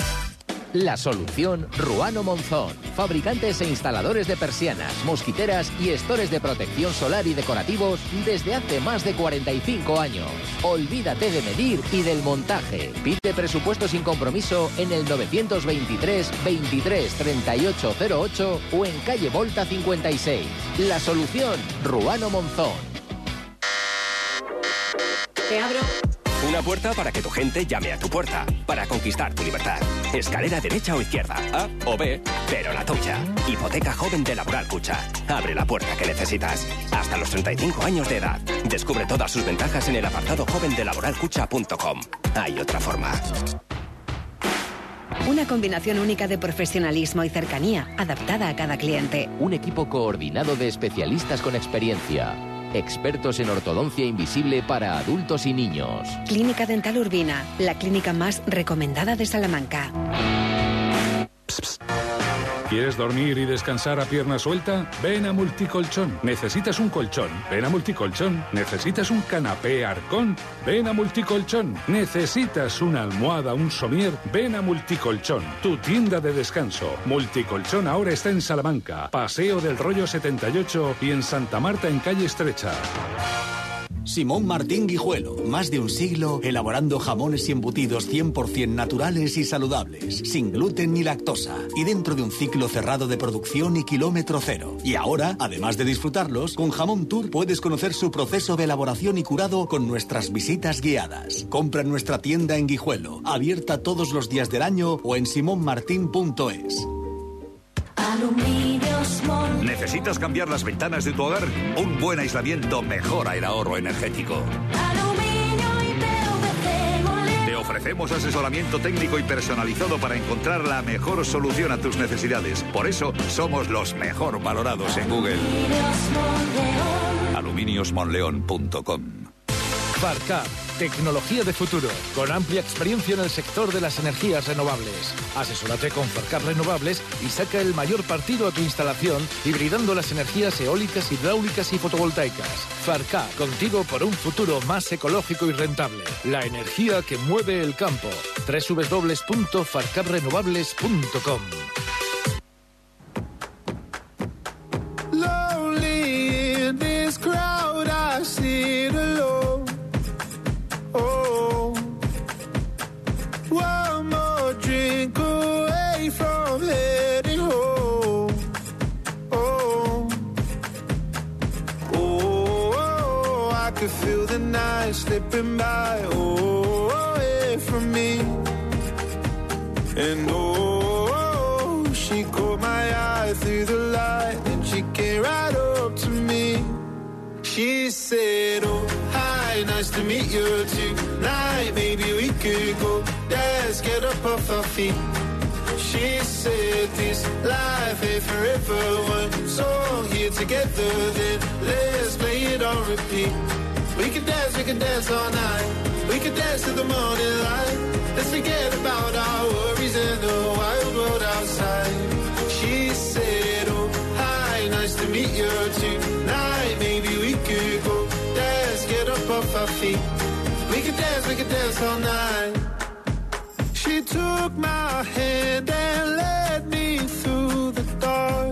La solución Ruano Monzón. Fabricantes e instaladores de persianas, mosquiteras y estores de protección solar y decorativos desde hace más de 45 años. Olvídate de medir y del montaje. Pide presupuesto sin compromiso en el 923 23 38 08 o en calle Volta 56. La solución Ruano Monzón. Te abro. Una puerta para que tu gente llame a tu puerta, para conquistar tu libertad. Escalera derecha o izquierda, A o B, pero la tuya. Hipoteca joven de Laboral Cucha. Abre la puerta que necesitas. Hasta los 35 años de edad. Descubre todas sus ventajas en el apartado joven de laboralcucha.com. Hay otra forma. Una combinación única de profesionalismo y cercanía, adaptada a cada cliente. Un equipo coordinado de especialistas con experiencia. Expertos en ortodoncia invisible para adultos y niños. Clínica Dental Urbina, la clínica más recomendada de Salamanca. ¿Quieres dormir y descansar a pierna suelta? Ven a Multicolchón. ¿Necesitas un colchón? Ven a Multicolchón. ¿Necesitas un canapé Arcón? Ven a Multicolchón. ¿Necesitas una almohada, un somier? Ven a Multicolchón, tu tienda de descanso. Multicolchón ahora está en Salamanca, Paseo del Rollo 78 y en Santa Marta en Calle Estrecha. Simón Martín Guijuelo, más de un siglo elaborando jamones y embutidos 100% naturales y saludables, sin gluten ni lactosa, y dentro de un ciclo cerrado de producción y kilómetro cero. Y ahora, además de disfrutarlos, con Jamón Tour puedes conocer su proceso de elaboración y curado con nuestras visitas guiadas. Compra en nuestra tienda en Guijuelo, abierta todos los días del año, o en simonmartin.es. Aluminios Mon. ¿Necesitas cambiar las ventanas de tu hogar? Un buen aislamiento mejora el ahorro energético. Aluminio y PVC Mon. Te ofrecemos asesoramiento técnico y personalizado para encontrar la mejor solución a tus necesidades. Por eso somos los mejor valorados en Google. aluminiosmonleón.com. Farcar, tecnología de futuro, con amplia experiencia en el sector de las energías renovables. Asesórate con Farcar Renovables y saca el mayor partido a tu instalación, hibridando las energías eólicas, hidráulicas y fotovoltaicas. Farcar, contigo por un futuro más ecológico y rentable. La energía que mueve el campo. www.farcarrenovables.com. Lonely in this crowd, I sit alone. Oh, one more drink away from heading home. Oh, oh, I could feel the night slipping by. Oh, away from me. And oh, she caught my eye through the light, and she came right up to me. She said, oh, hi, nice to meet you tonight. could go. Let's get up off our feet. She said this life ain't forever. One song here together, then let's play it on repeat. We can dance all night. We can dance to the morning light. Let's forget about our worries and the wild world outside. She said, oh, hi, nice to meet you tonight. Maybe we could go. Let's get up off our feet. We can dance all night. She took my hand and led me through the dark.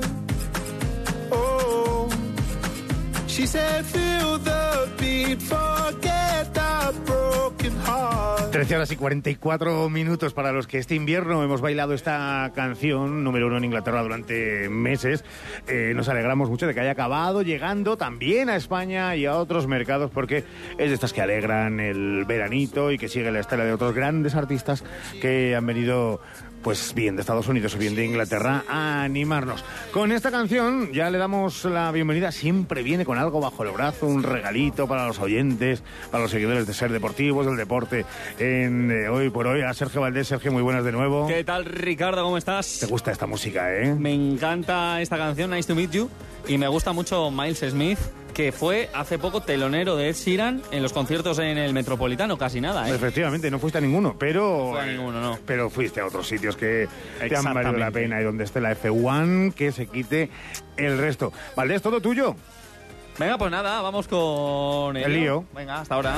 Oh, she said, feel the beat, forget the broken heart. 13 horas y 44 minutos para los que este invierno hemos bailado esta canción, número 1 en Inglaterra durante meses. Nos alegramos mucho de que haya acabado llegando también a España y a otros mercados, porque es de estas que alegran el veranito y que sigue la estela de otros grandes artistas que han venido, pues bien de Estados Unidos o bien de Inglaterra, a animarnos. Con esta canción ya le damos la bienvenida. Siempre viene con algo bajo el brazo, un regalito para los oyentes, para los seguidores de Ser Deportivos, del deporte en Hoy por Hoy. A Sergio Valdés. Sergio, muy buenas de nuevo. ¿Qué tal, Ricardo? ¿Cómo estás? ¿Te gusta esta música, eh? Me encanta esta canción, Nice to Meet You, y me gusta mucho Miles Smith, que fue hace poco telonero de Ed Sheeran en los conciertos en el Metropolitano, casi nada, ¿eh? Efectivamente, no fuiste a ninguno, pero... No fue a ninguno, no. Pero fuiste a otros sitios que te han valido la pena, y donde esté la F1, que se quite el resto. Valdés, ¿todo tuyo? Venga, pues nada, vamos con el lío. Venga, hasta ahora.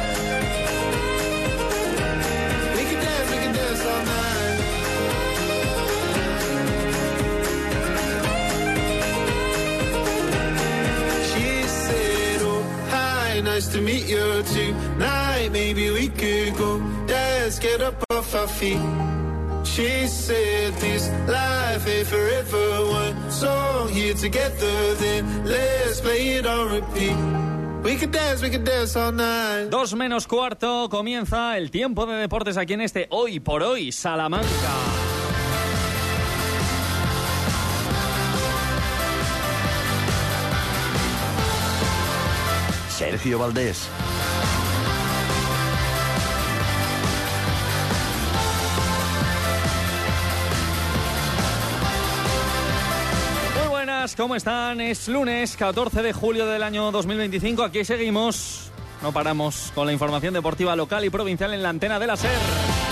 Nice to meet you tonight. Maybe we could go. Let's get up off our feet. She said this life ain't forever. One song here together, then let's play it on repeat. We can dance all night. 2 menos cuarto, comienza el tiempo de deportes aquí en este Hoy por Hoy Salamanca. Sergio Valdés. Muy buenas, ¿cómo están? Es lunes 14 de julio del año 2025. Aquí seguimos. No paramos con la información deportiva local y provincial en la antena de la SER.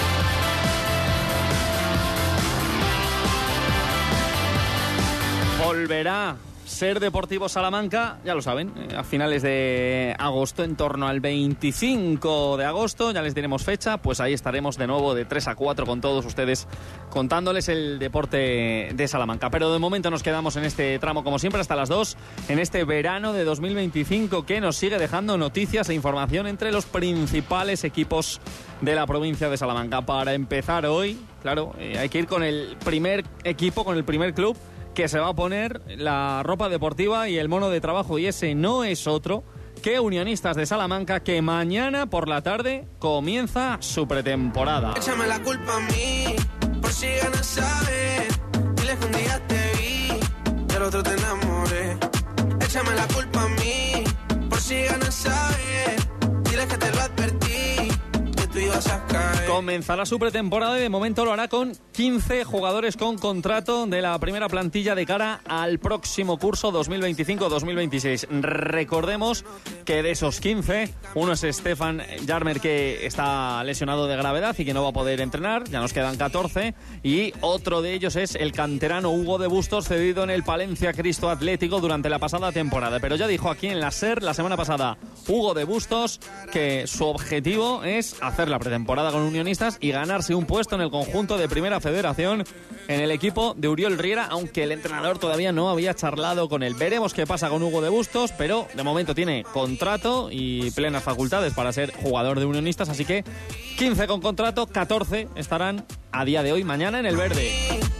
Volverá Ser Deportivo Salamanca, ya lo saben, a finales de agosto, en torno al 25 de agosto, ya les diremos fecha, pues ahí estaremos de nuevo de 3 a 4 con todos ustedes, contándoles el deporte de Salamanca. Pero de momento nos quedamos en este tramo, como siempre, hasta las 2, en este verano de 2025, que nos sigue dejando noticias e información entre los principales equipos de la provincia de Salamanca. Para empezar hoy, claro, hay que ir con el primer equipo, con el primer club, que se va a poner la ropa deportiva y el mono de trabajo, y ese no es otro que Unionistas de Salamanca, que mañana por la tarde comienza su pretemporada. Échame la culpa a mí, por si ganas saber. Dile que un día te vi, del otro te enamoré. Échame la culpa a mí, por si ganas saber. Dile que te lo advertí, que tú ibas a caer. Comenzará su pretemporada y de momento lo hará con 15 jugadores con contrato de la primera plantilla de cara al próximo curso 2025-2026. Recordemos que de esos 15, uno es Stefan Jarmer, que está lesionado de gravedad y que no va a poder entrenar, ya nos quedan 14, y otro de ellos es el canterano Hugo de Bustos, cedido en el Palencia Cristo Atlético durante la pasada temporada. Pero ya dijo aquí en la SER la semana pasada Hugo de Bustos que su objetivo es hacer la pretemporada con Unionistas y ganarse un puesto en el conjunto de Primera Federación en el equipo de Uriol Riera, aunque el entrenador todavía no había charlado con él. Veremos qué pasa con Hugo de Bustos, pero de momento tiene contrato y plenas facultades para ser jugador de Unionistas, así que 15 con contrato, 14 estarán a día de hoy, mañana en el verde.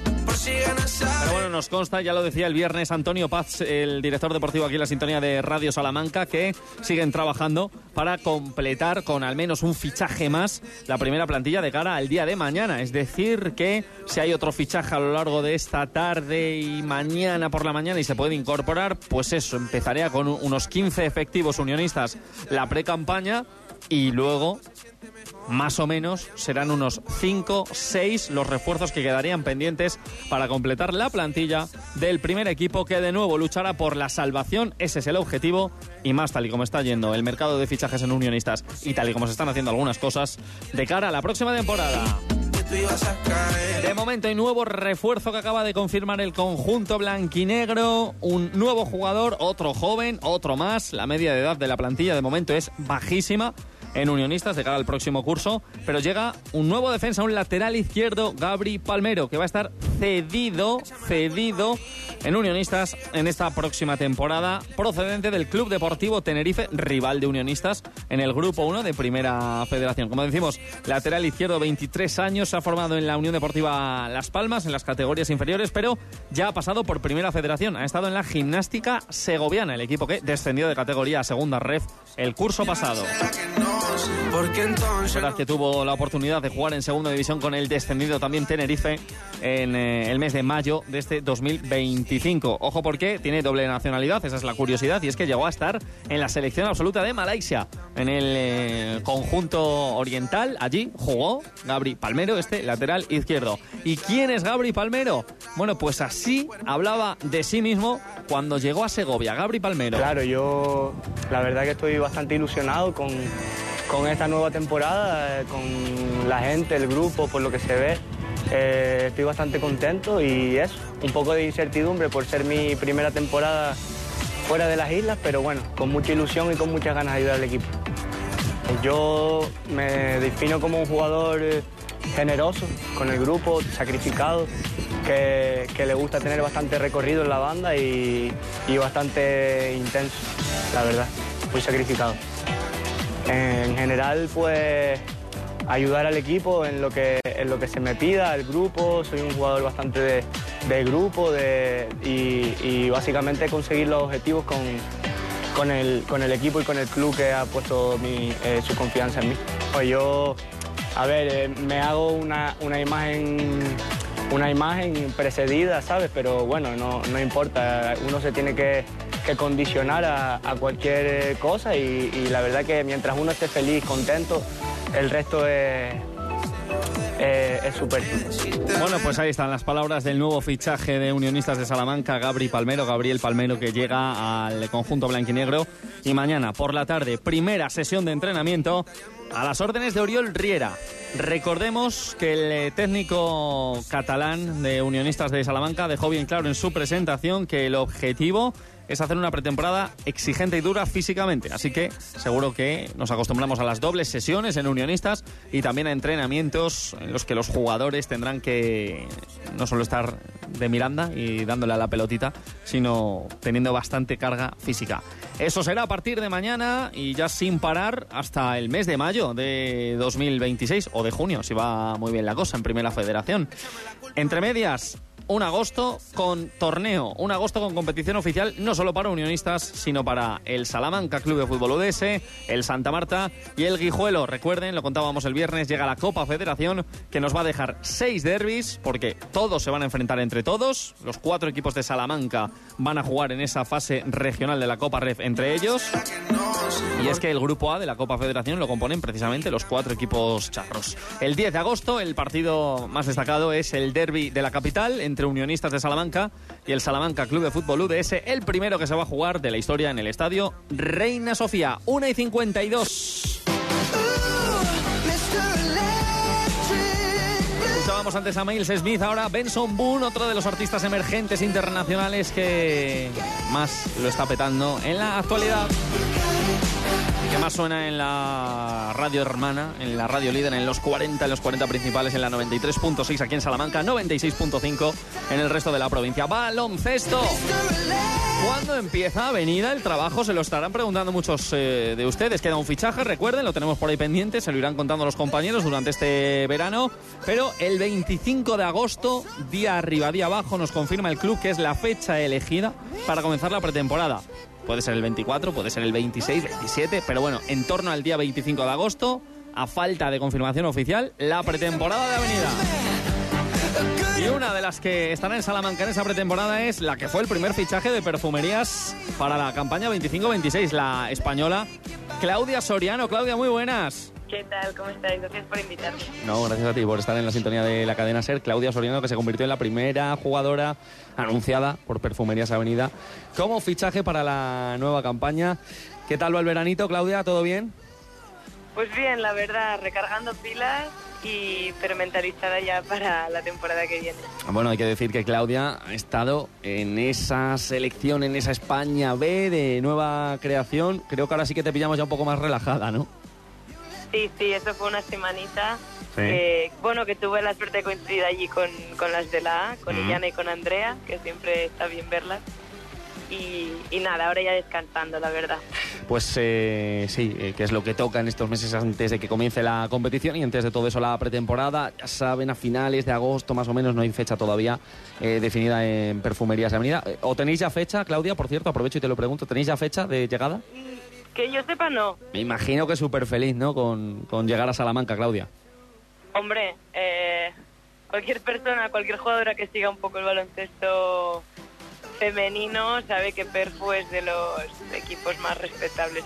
Pero bueno, nos consta, ya lo decía el viernes Antonio Paz, el director deportivo aquí en la sintonía de Radio Salamanca, que siguen trabajando para completar con al menos un fichaje más la primera plantilla de cara al día de mañana. Es decir, que si hay otro fichaje a lo largo de esta tarde y mañana por la mañana y se puede incorporar, pues eso, empezaría con unos 15 efectivos unionistas la pre-campaña y luego más o menos serán unos 5-6 los refuerzos que quedarían pendientes para completar la plantilla del primer equipo, que de nuevo luchará por la salvación. Ese es el objetivo, y más tal y como está yendo el mercado de fichajes en Unionistas y tal y como se están haciendo algunas cosas de cara a la próxima temporada. De momento hay nuevo refuerzo que acaba de confirmar el conjunto blanquinegro, un nuevo jugador, otro joven, otro más. La media de edad de la plantilla de momento es bajísima en Unionistas de cara al próximo curso, pero llega un nuevo defensa, un lateral izquierdo, Gabri Palmero, que va a estar cedido en Unionistas en esta próxima temporada, procedente del Club Deportivo Tenerife, rival de Unionistas en el Grupo 1 de Primera Federación. Como decimos, lateral izquierdo, 23 años, se ha formado en la Unión Deportiva Las Palmas en las categorías inferiores, pero ya ha pasado por Primera Federación, ha estado en la Gimnástica Segoviana, el equipo que descendió de categoría a Segunda Ref el curso pasado. Es verdad que tuvo la oportunidad de jugar en Segunda División con el descendido también Tenerife en el mes de mayo de este 2025. Ojo, porque tiene doble nacionalidad, esa es la curiosidad, y es que llegó a estar en la selección absoluta de Malasia, en el conjunto oriental. Allí jugó Gabri Palmero, este lateral izquierdo. ¿Y quién es Gabri Palmero? Bueno, pues así hablaba de sí mismo cuando llegó a Segovia. Gabri Palmero. Claro, yo la verdad que estoy bastante ilusionado con esta nueva temporada, con la gente, el grupo, por lo que se ve. Estoy bastante contento y es un poco de incertidumbre por ser mi primera temporada fuera de las islas, pero bueno, con mucha ilusión y con muchas ganas de ayudar al equipo. Yo me defino como un jugador generoso con el grupo, sacrificado, que le gusta tener bastante recorrido en la banda y bastante intenso, la verdad, muy sacrificado. En general, pues ayudar al equipo en lo que se me pida, al grupo. Soy un jugador bastante de grupo y básicamente conseguir los objetivos con el equipo y con el club que ha puesto su confianza en mí. Pues yo, me hago una imagen precedida, ¿sabes? Pero bueno, no importa, uno se tiene que condicionar a cualquier cosa y la verdad que mientras uno esté feliz, contento, el resto es súper. Bueno, pues ahí están las palabras del nuevo fichaje de Unionistas de Salamanca, Gabriel Palmero, que llega al conjunto blanquinegro. Y mañana por la tarde, primera sesión de entrenamiento a las órdenes de Oriol Riera. Recordemos que el técnico catalán de Unionistas de Salamanca dejó bien claro en su presentación que el objetivo es hacer una pretemporada exigente y dura físicamente. Así que seguro que nos acostumbramos a las dobles sesiones en Unionistas y también a entrenamientos en los que los jugadores tendrán que no solo estar de Miranda y dándole a la pelotita, sino teniendo bastante carga física. Eso será a partir de mañana y ya sin parar hasta el mes de mayo de 2026 o de junio, si va muy bien la cosa en Primera Federación. Entre medias, un agosto con torneo, un agosto con competición oficial, no solo para Unionistas, sino para el Salamanca Club de Fútbol UDS, el Santa Marta y el Guijuelo. Recuerden, lo contábamos el viernes, llega la Copa Federación, que nos va a dejar 6 derbis, porque todos se van a enfrentar entre todos. Los 4 equipos de Salamanca van a jugar en esa fase regional de la Copa Ref entre ellos. Y es que el grupo A de la Copa Federación lo componen precisamente los 4 equipos charros. El 10 de agosto, el partido más destacado es el derbi de la capital, entre Unionistas de Salamanca y el Salamanca Club de Fútbol UDS, el primero que se va a jugar de la historia en el estadio Reina Sofía. 1:52. Escuchábamos antes a Miles Smith, ahora Benson Boone, otro de los artistas emergentes internacionales que más lo está petando en la actualidad, que más suena en la radio hermana, en la radio líder, en los 40 principales, en la 93.6 aquí en Salamanca, 96.5 en el resto de la provincia. Baloncesto. ¿Cuándo empieza Avenida el trabajo? Se lo estarán preguntando muchos de ustedes. Queda un fichaje, recuerden, lo tenemos por ahí pendiente, se lo irán contando los compañeros durante este verano, pero el 25 de agosto, día arriba, día abajo, nos confirma el club que es la fecha elegida para comenzar la pretemporada. Puede ser el 24, puede ser el 26, 27, pero bueno, en torno al día 25 de agosto, a falta de confirmación oficial, la pretemporada de Avenida. Y una de las que estará en Salamanca en esa pretemporada es la que fue el primer fichaje de perfumerías para la campaña 25-26, la española Claudia Soriano. Claudia, muy buenas. ¿Qué tal? ¿Cómo estáis? Gracias por invitarme. No, gracias a ti por estar en la sintonía de la cadena SER. Claudia Soriano, que se convirtió en la primera jugadora anunciada por Perfumerías Avenida como fichaje para la nueva campaña. ¿Qué tal va el veranito, Claudia? ¿Todo bien? Pues bien, la verdad, recargando pilas pero mentalizada ya para la temporada que viene. Bueno, hay que decir que Claudia ha estado en esa selección, en esa España B de nueva creación. Creo que ahora sí que te pillamos ya un poco más relajada, ¿no? Sí, eso fue una semanita. Sí. Que tuve la suerte de coincidir allí con las de la A, con Illana y con Andrea, que siempre está bien verlas. Y nada, ahora ya descansando, la verdad. Pues sí, que es lo que toca en estos meses antes de que comience la competición y antes de todo eso la pretemporada. Ya saben, a finales de agosto más o menos, no hay fecha todavía definida en Perfumerías Avenida. ¿O tenéis ya fecha, Claudia? Por cierto, aprovecho y te lo pregunto, ¿tenéis ya fecha de llegada? Que yo sepa, no. Me imagino que súper feliz, ¿no? Con llegar a Salamanca, Claudia. Hombre, cualquier persona, cualquier jugadora que siga un poco el baloncesto femenino sabe que Perfu es de los equipos más respetables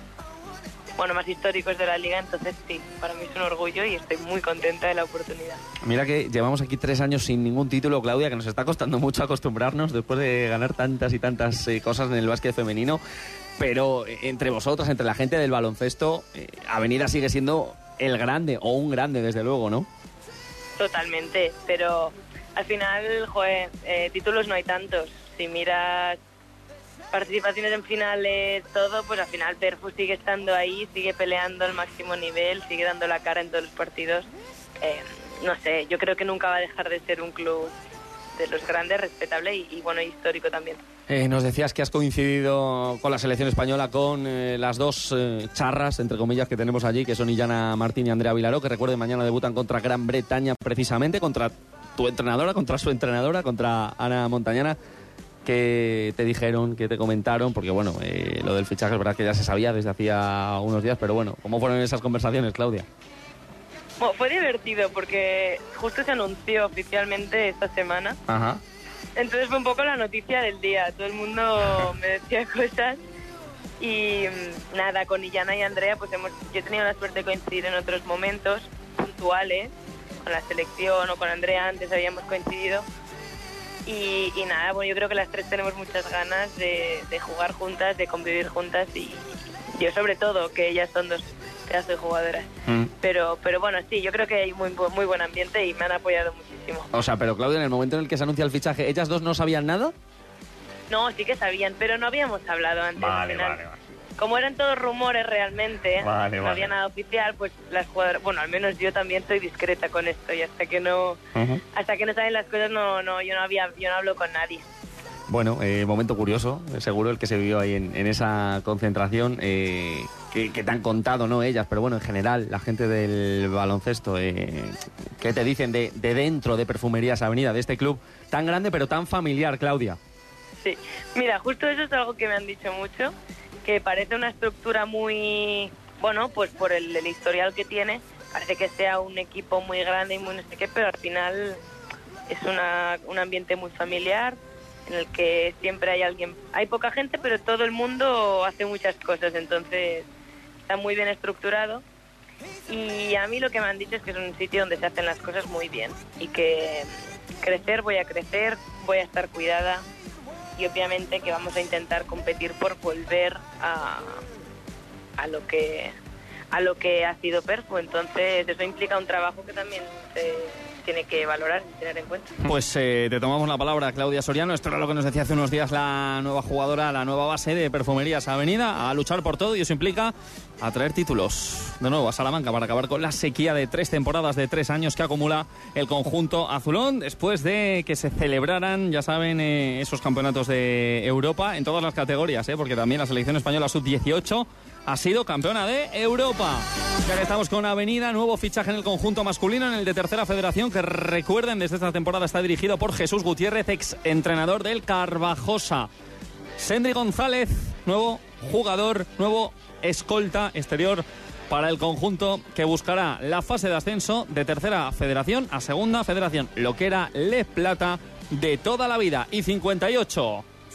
y más históricos de la liga, entonces sí, para mí es un orgullo y estoy muy contenta de la oportunidad. Mira que llevamos aquí 3 años sin ningún título, Claudia, que nos está costando mucho acostumbrarnos después de ganar tantas y tantas cosas en el básquet femenino, pero entre vosotras, entre la gente del baloncesto, Avenida sigue siendo el grande, o un grande desde luego, ¿no? Totalmente, pero al final, títulos no hay tantos. Si miras participaciones en finales, todo, pues al final Perfu sigue estando ahí, sigue peleando al máximo nivel, sigue dando la cara en todos los partidos. No sé, yo creo que nunca va a dejar de ser un club de los grandes, respetable y histórico también. Nos decías que has coincidido con la selección española con las dos charras, entre comillas, que tenemos allí, que son Illana Martín y Andrea Vilaró, que recuerden, mañana debutan contra Gran Bretaña, precisamente, contra tu entrenadora, contra su entrenadora, contra Ana Montañana. ¿Qué te dijeron, qué te comentaron? Porque lo del fichaje es verdad que ya se sabía desde hacía unos días, pero ¿cómo fueron esas conversaciones, Claudia? Bueno, fue divertido porque justo se anunció oficialmente esta semana. Ajá. Entonces fue un poco la noticia del día. Todo el mundo me decía cosas y nada, con Illana y Andrea pues yo he tenido la suerte de coincidir en otros momentos puntuales, con la selección o con Andrea antes habíamos coincidido. Y nada, yo creo que las tres tenemos muchas ganas de jugar juntas, de convivir juntas y yo sobre todo, que ellas son dos pedazos de jugadoras. Pero sí, yo creo que hay muy buen ambiente y me han apoyado muchísimo. O sea, pero Claudia, en el momento en el que se anuncia el fichaje, ¿ellas dos no sabían nada? No, sí que sabían, pero no habíamos hablado antes. Vale. Como eran todos rumores realmente, no había nada oficial, pues las jugadoras, al menos yo también soy discreta con esto y hasta que no saben las cosas yo no hablo con nadie. Bueno, momento curioso, seguro el que se vivió ahí en esa concentración, que te han contado, no ellas, pero en general, la gente del baloncesto, ¿qué te dicen de dentro de Perfumerías Avenida, de este club tan grande pero tan familiar, Claudia? Sí, mira, justo eso es algo que me han dicho mucho, que parece una estructura muy, pues por el historial que tiene, parece que sea un equipo muy grande y muy no sé qué, pero al final es un ambiente muy familiar, en el que siempre hay poca gente, pero todo el mundo hace muchas cosas, entonces está muy bien estructurado. Y a mí lo que me han dicho es que es un sitio donde se hacen las cosas muy bien y que voy a crecer, voy a estar cuidada y obviamente que vamos a intentar competir por volver a lo que ha sido Perfu. Entonces eso implica un trabajo que también se tiene que valorar y tener en cuenta. Pues te tomamos la palabra, Claudia Soriano. Esto era lo que nos decía hace unos días la nueva jugadora, la nueva base de Perfumerías Avenida, a luchar por todo, y eso implica a traer títulos de nuevo a Salamanca para acabar con la sequía de 3 temporadas, de 3 años que acumula el conjunto azulón después de que se celebraran, ya saben, esos campeonatos de Europa en todas las categorías, porque también la selección española sub-18 ha sido campeona de Europa. Ya que estamos con Avenida, nuevo fichaje en el conjunto masculino, en el de Tercera Federación, que recuerden, desde esta temporada está dirigido por Jesús Gutiérrez, ex entrenador del Carvajosa. Sendri González, nuevo jugador, nuevo escolta exterior para el conjunto que buscará la fase de ascenso de Tercera Federación a Segunda Federación, lo que era Les Plata de toda la vida. Y 58.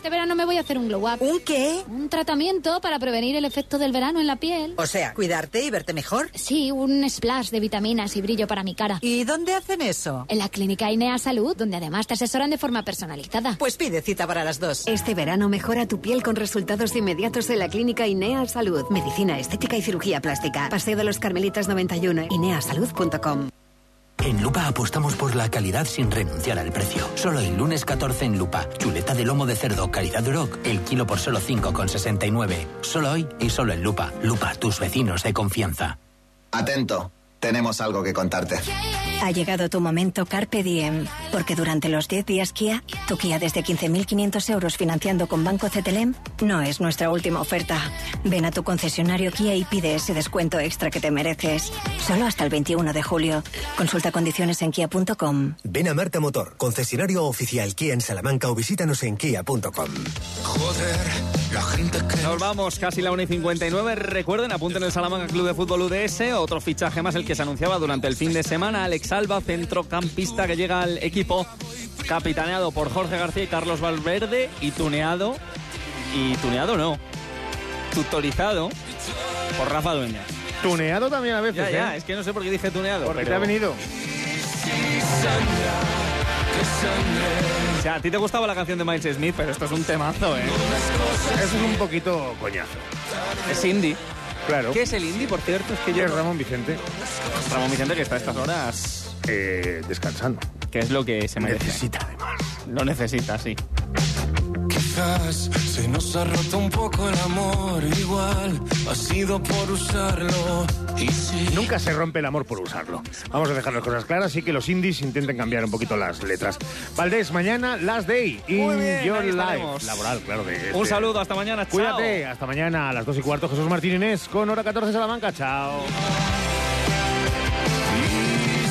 Este verano me voy a hacer un glow up. ¿Un qué? Un tratamiento para prevenir el efecto del verano en la piel. O sea, cuidarte y verte mejor. Sí, un splash de vitaminas y brillo para mi cara. ¿Y dónde hacen eso? En la clínica Inea Salud, donde además te asesoran de forma personalizada. Pues pide cita para las 2. Este verano mejora tu piel con resultados inmediatos en la clínica Inea Salud. Medicina estética y cirugía plástica. Paseo de los Carmelitas 91. IneaSalud.com. En Lupa apostamos por la calidad sin renunciar al precio. Solo el lunes 14 en Lupa. Chuleta de lomo de cerdo calidad Duroc, el kilo por solo 5,69. Solo hoy y solo en Lupa. Lupa, tus vecinos de confianza. Atento, tenemos algo que contarte. Ha llegado tu momento Carpe Diem, porque durante los 10 días Kia, tu Kia desde 15.500 euros financiando con Banco CTLM, no es nuestra última oferta. Ven a tu concesionario Kia y pide ese descuento extra que te mereces. Solo hasta el 21 de julio. Consulta condiciones en kia.com. Ven a Marta Motor, concesionario oficial Kia en Salamanca o visítanos en kia.com. Joder, la gente que... Nos vamos, casi la 1:59. Recuerden, apunten el Salamanca Club de Fútbol UDS. Otro fichaje más, el que se anunciaba durante el fin de semana. Alex Alba, centrocampista que llega al equipo, capitaneado por Jorge García y Carlos Valverde, y tutorizado por Rafa Dueñas. Tuneado también a veces, Ya, es que no sé por qué dije tuneado. Porque pero... te ha venido. O sea, a ti te gustaba la canción de Miles Smith, pero esto es un temazo, ¿eh? Eso es un poquito coñazo. Es indie. Claro. ¿Qué es el indie, por cierto? Es que yo... Es Ramón Vicente. Ramón Vicente, que está a estas horas... descansando. Que es lo que se merece. Necesita, además. Lo necesita, sí. Quizás se nos ha roto un poco el amor, igual ha sido por usarlo. Y sí. Nunca se rompe el amor por usarlo. Vamos a dejar las cosas claras y que los indies intenten cambiar un poquito las letras. Valdés, mañana Last Day in Your Life. Laboral, claro. Un saludo, hasta mañana, chao. Cuídate, hasta mañana a las 2:15. Jesús Martín Inés con Hora 14 Salamanca, chao.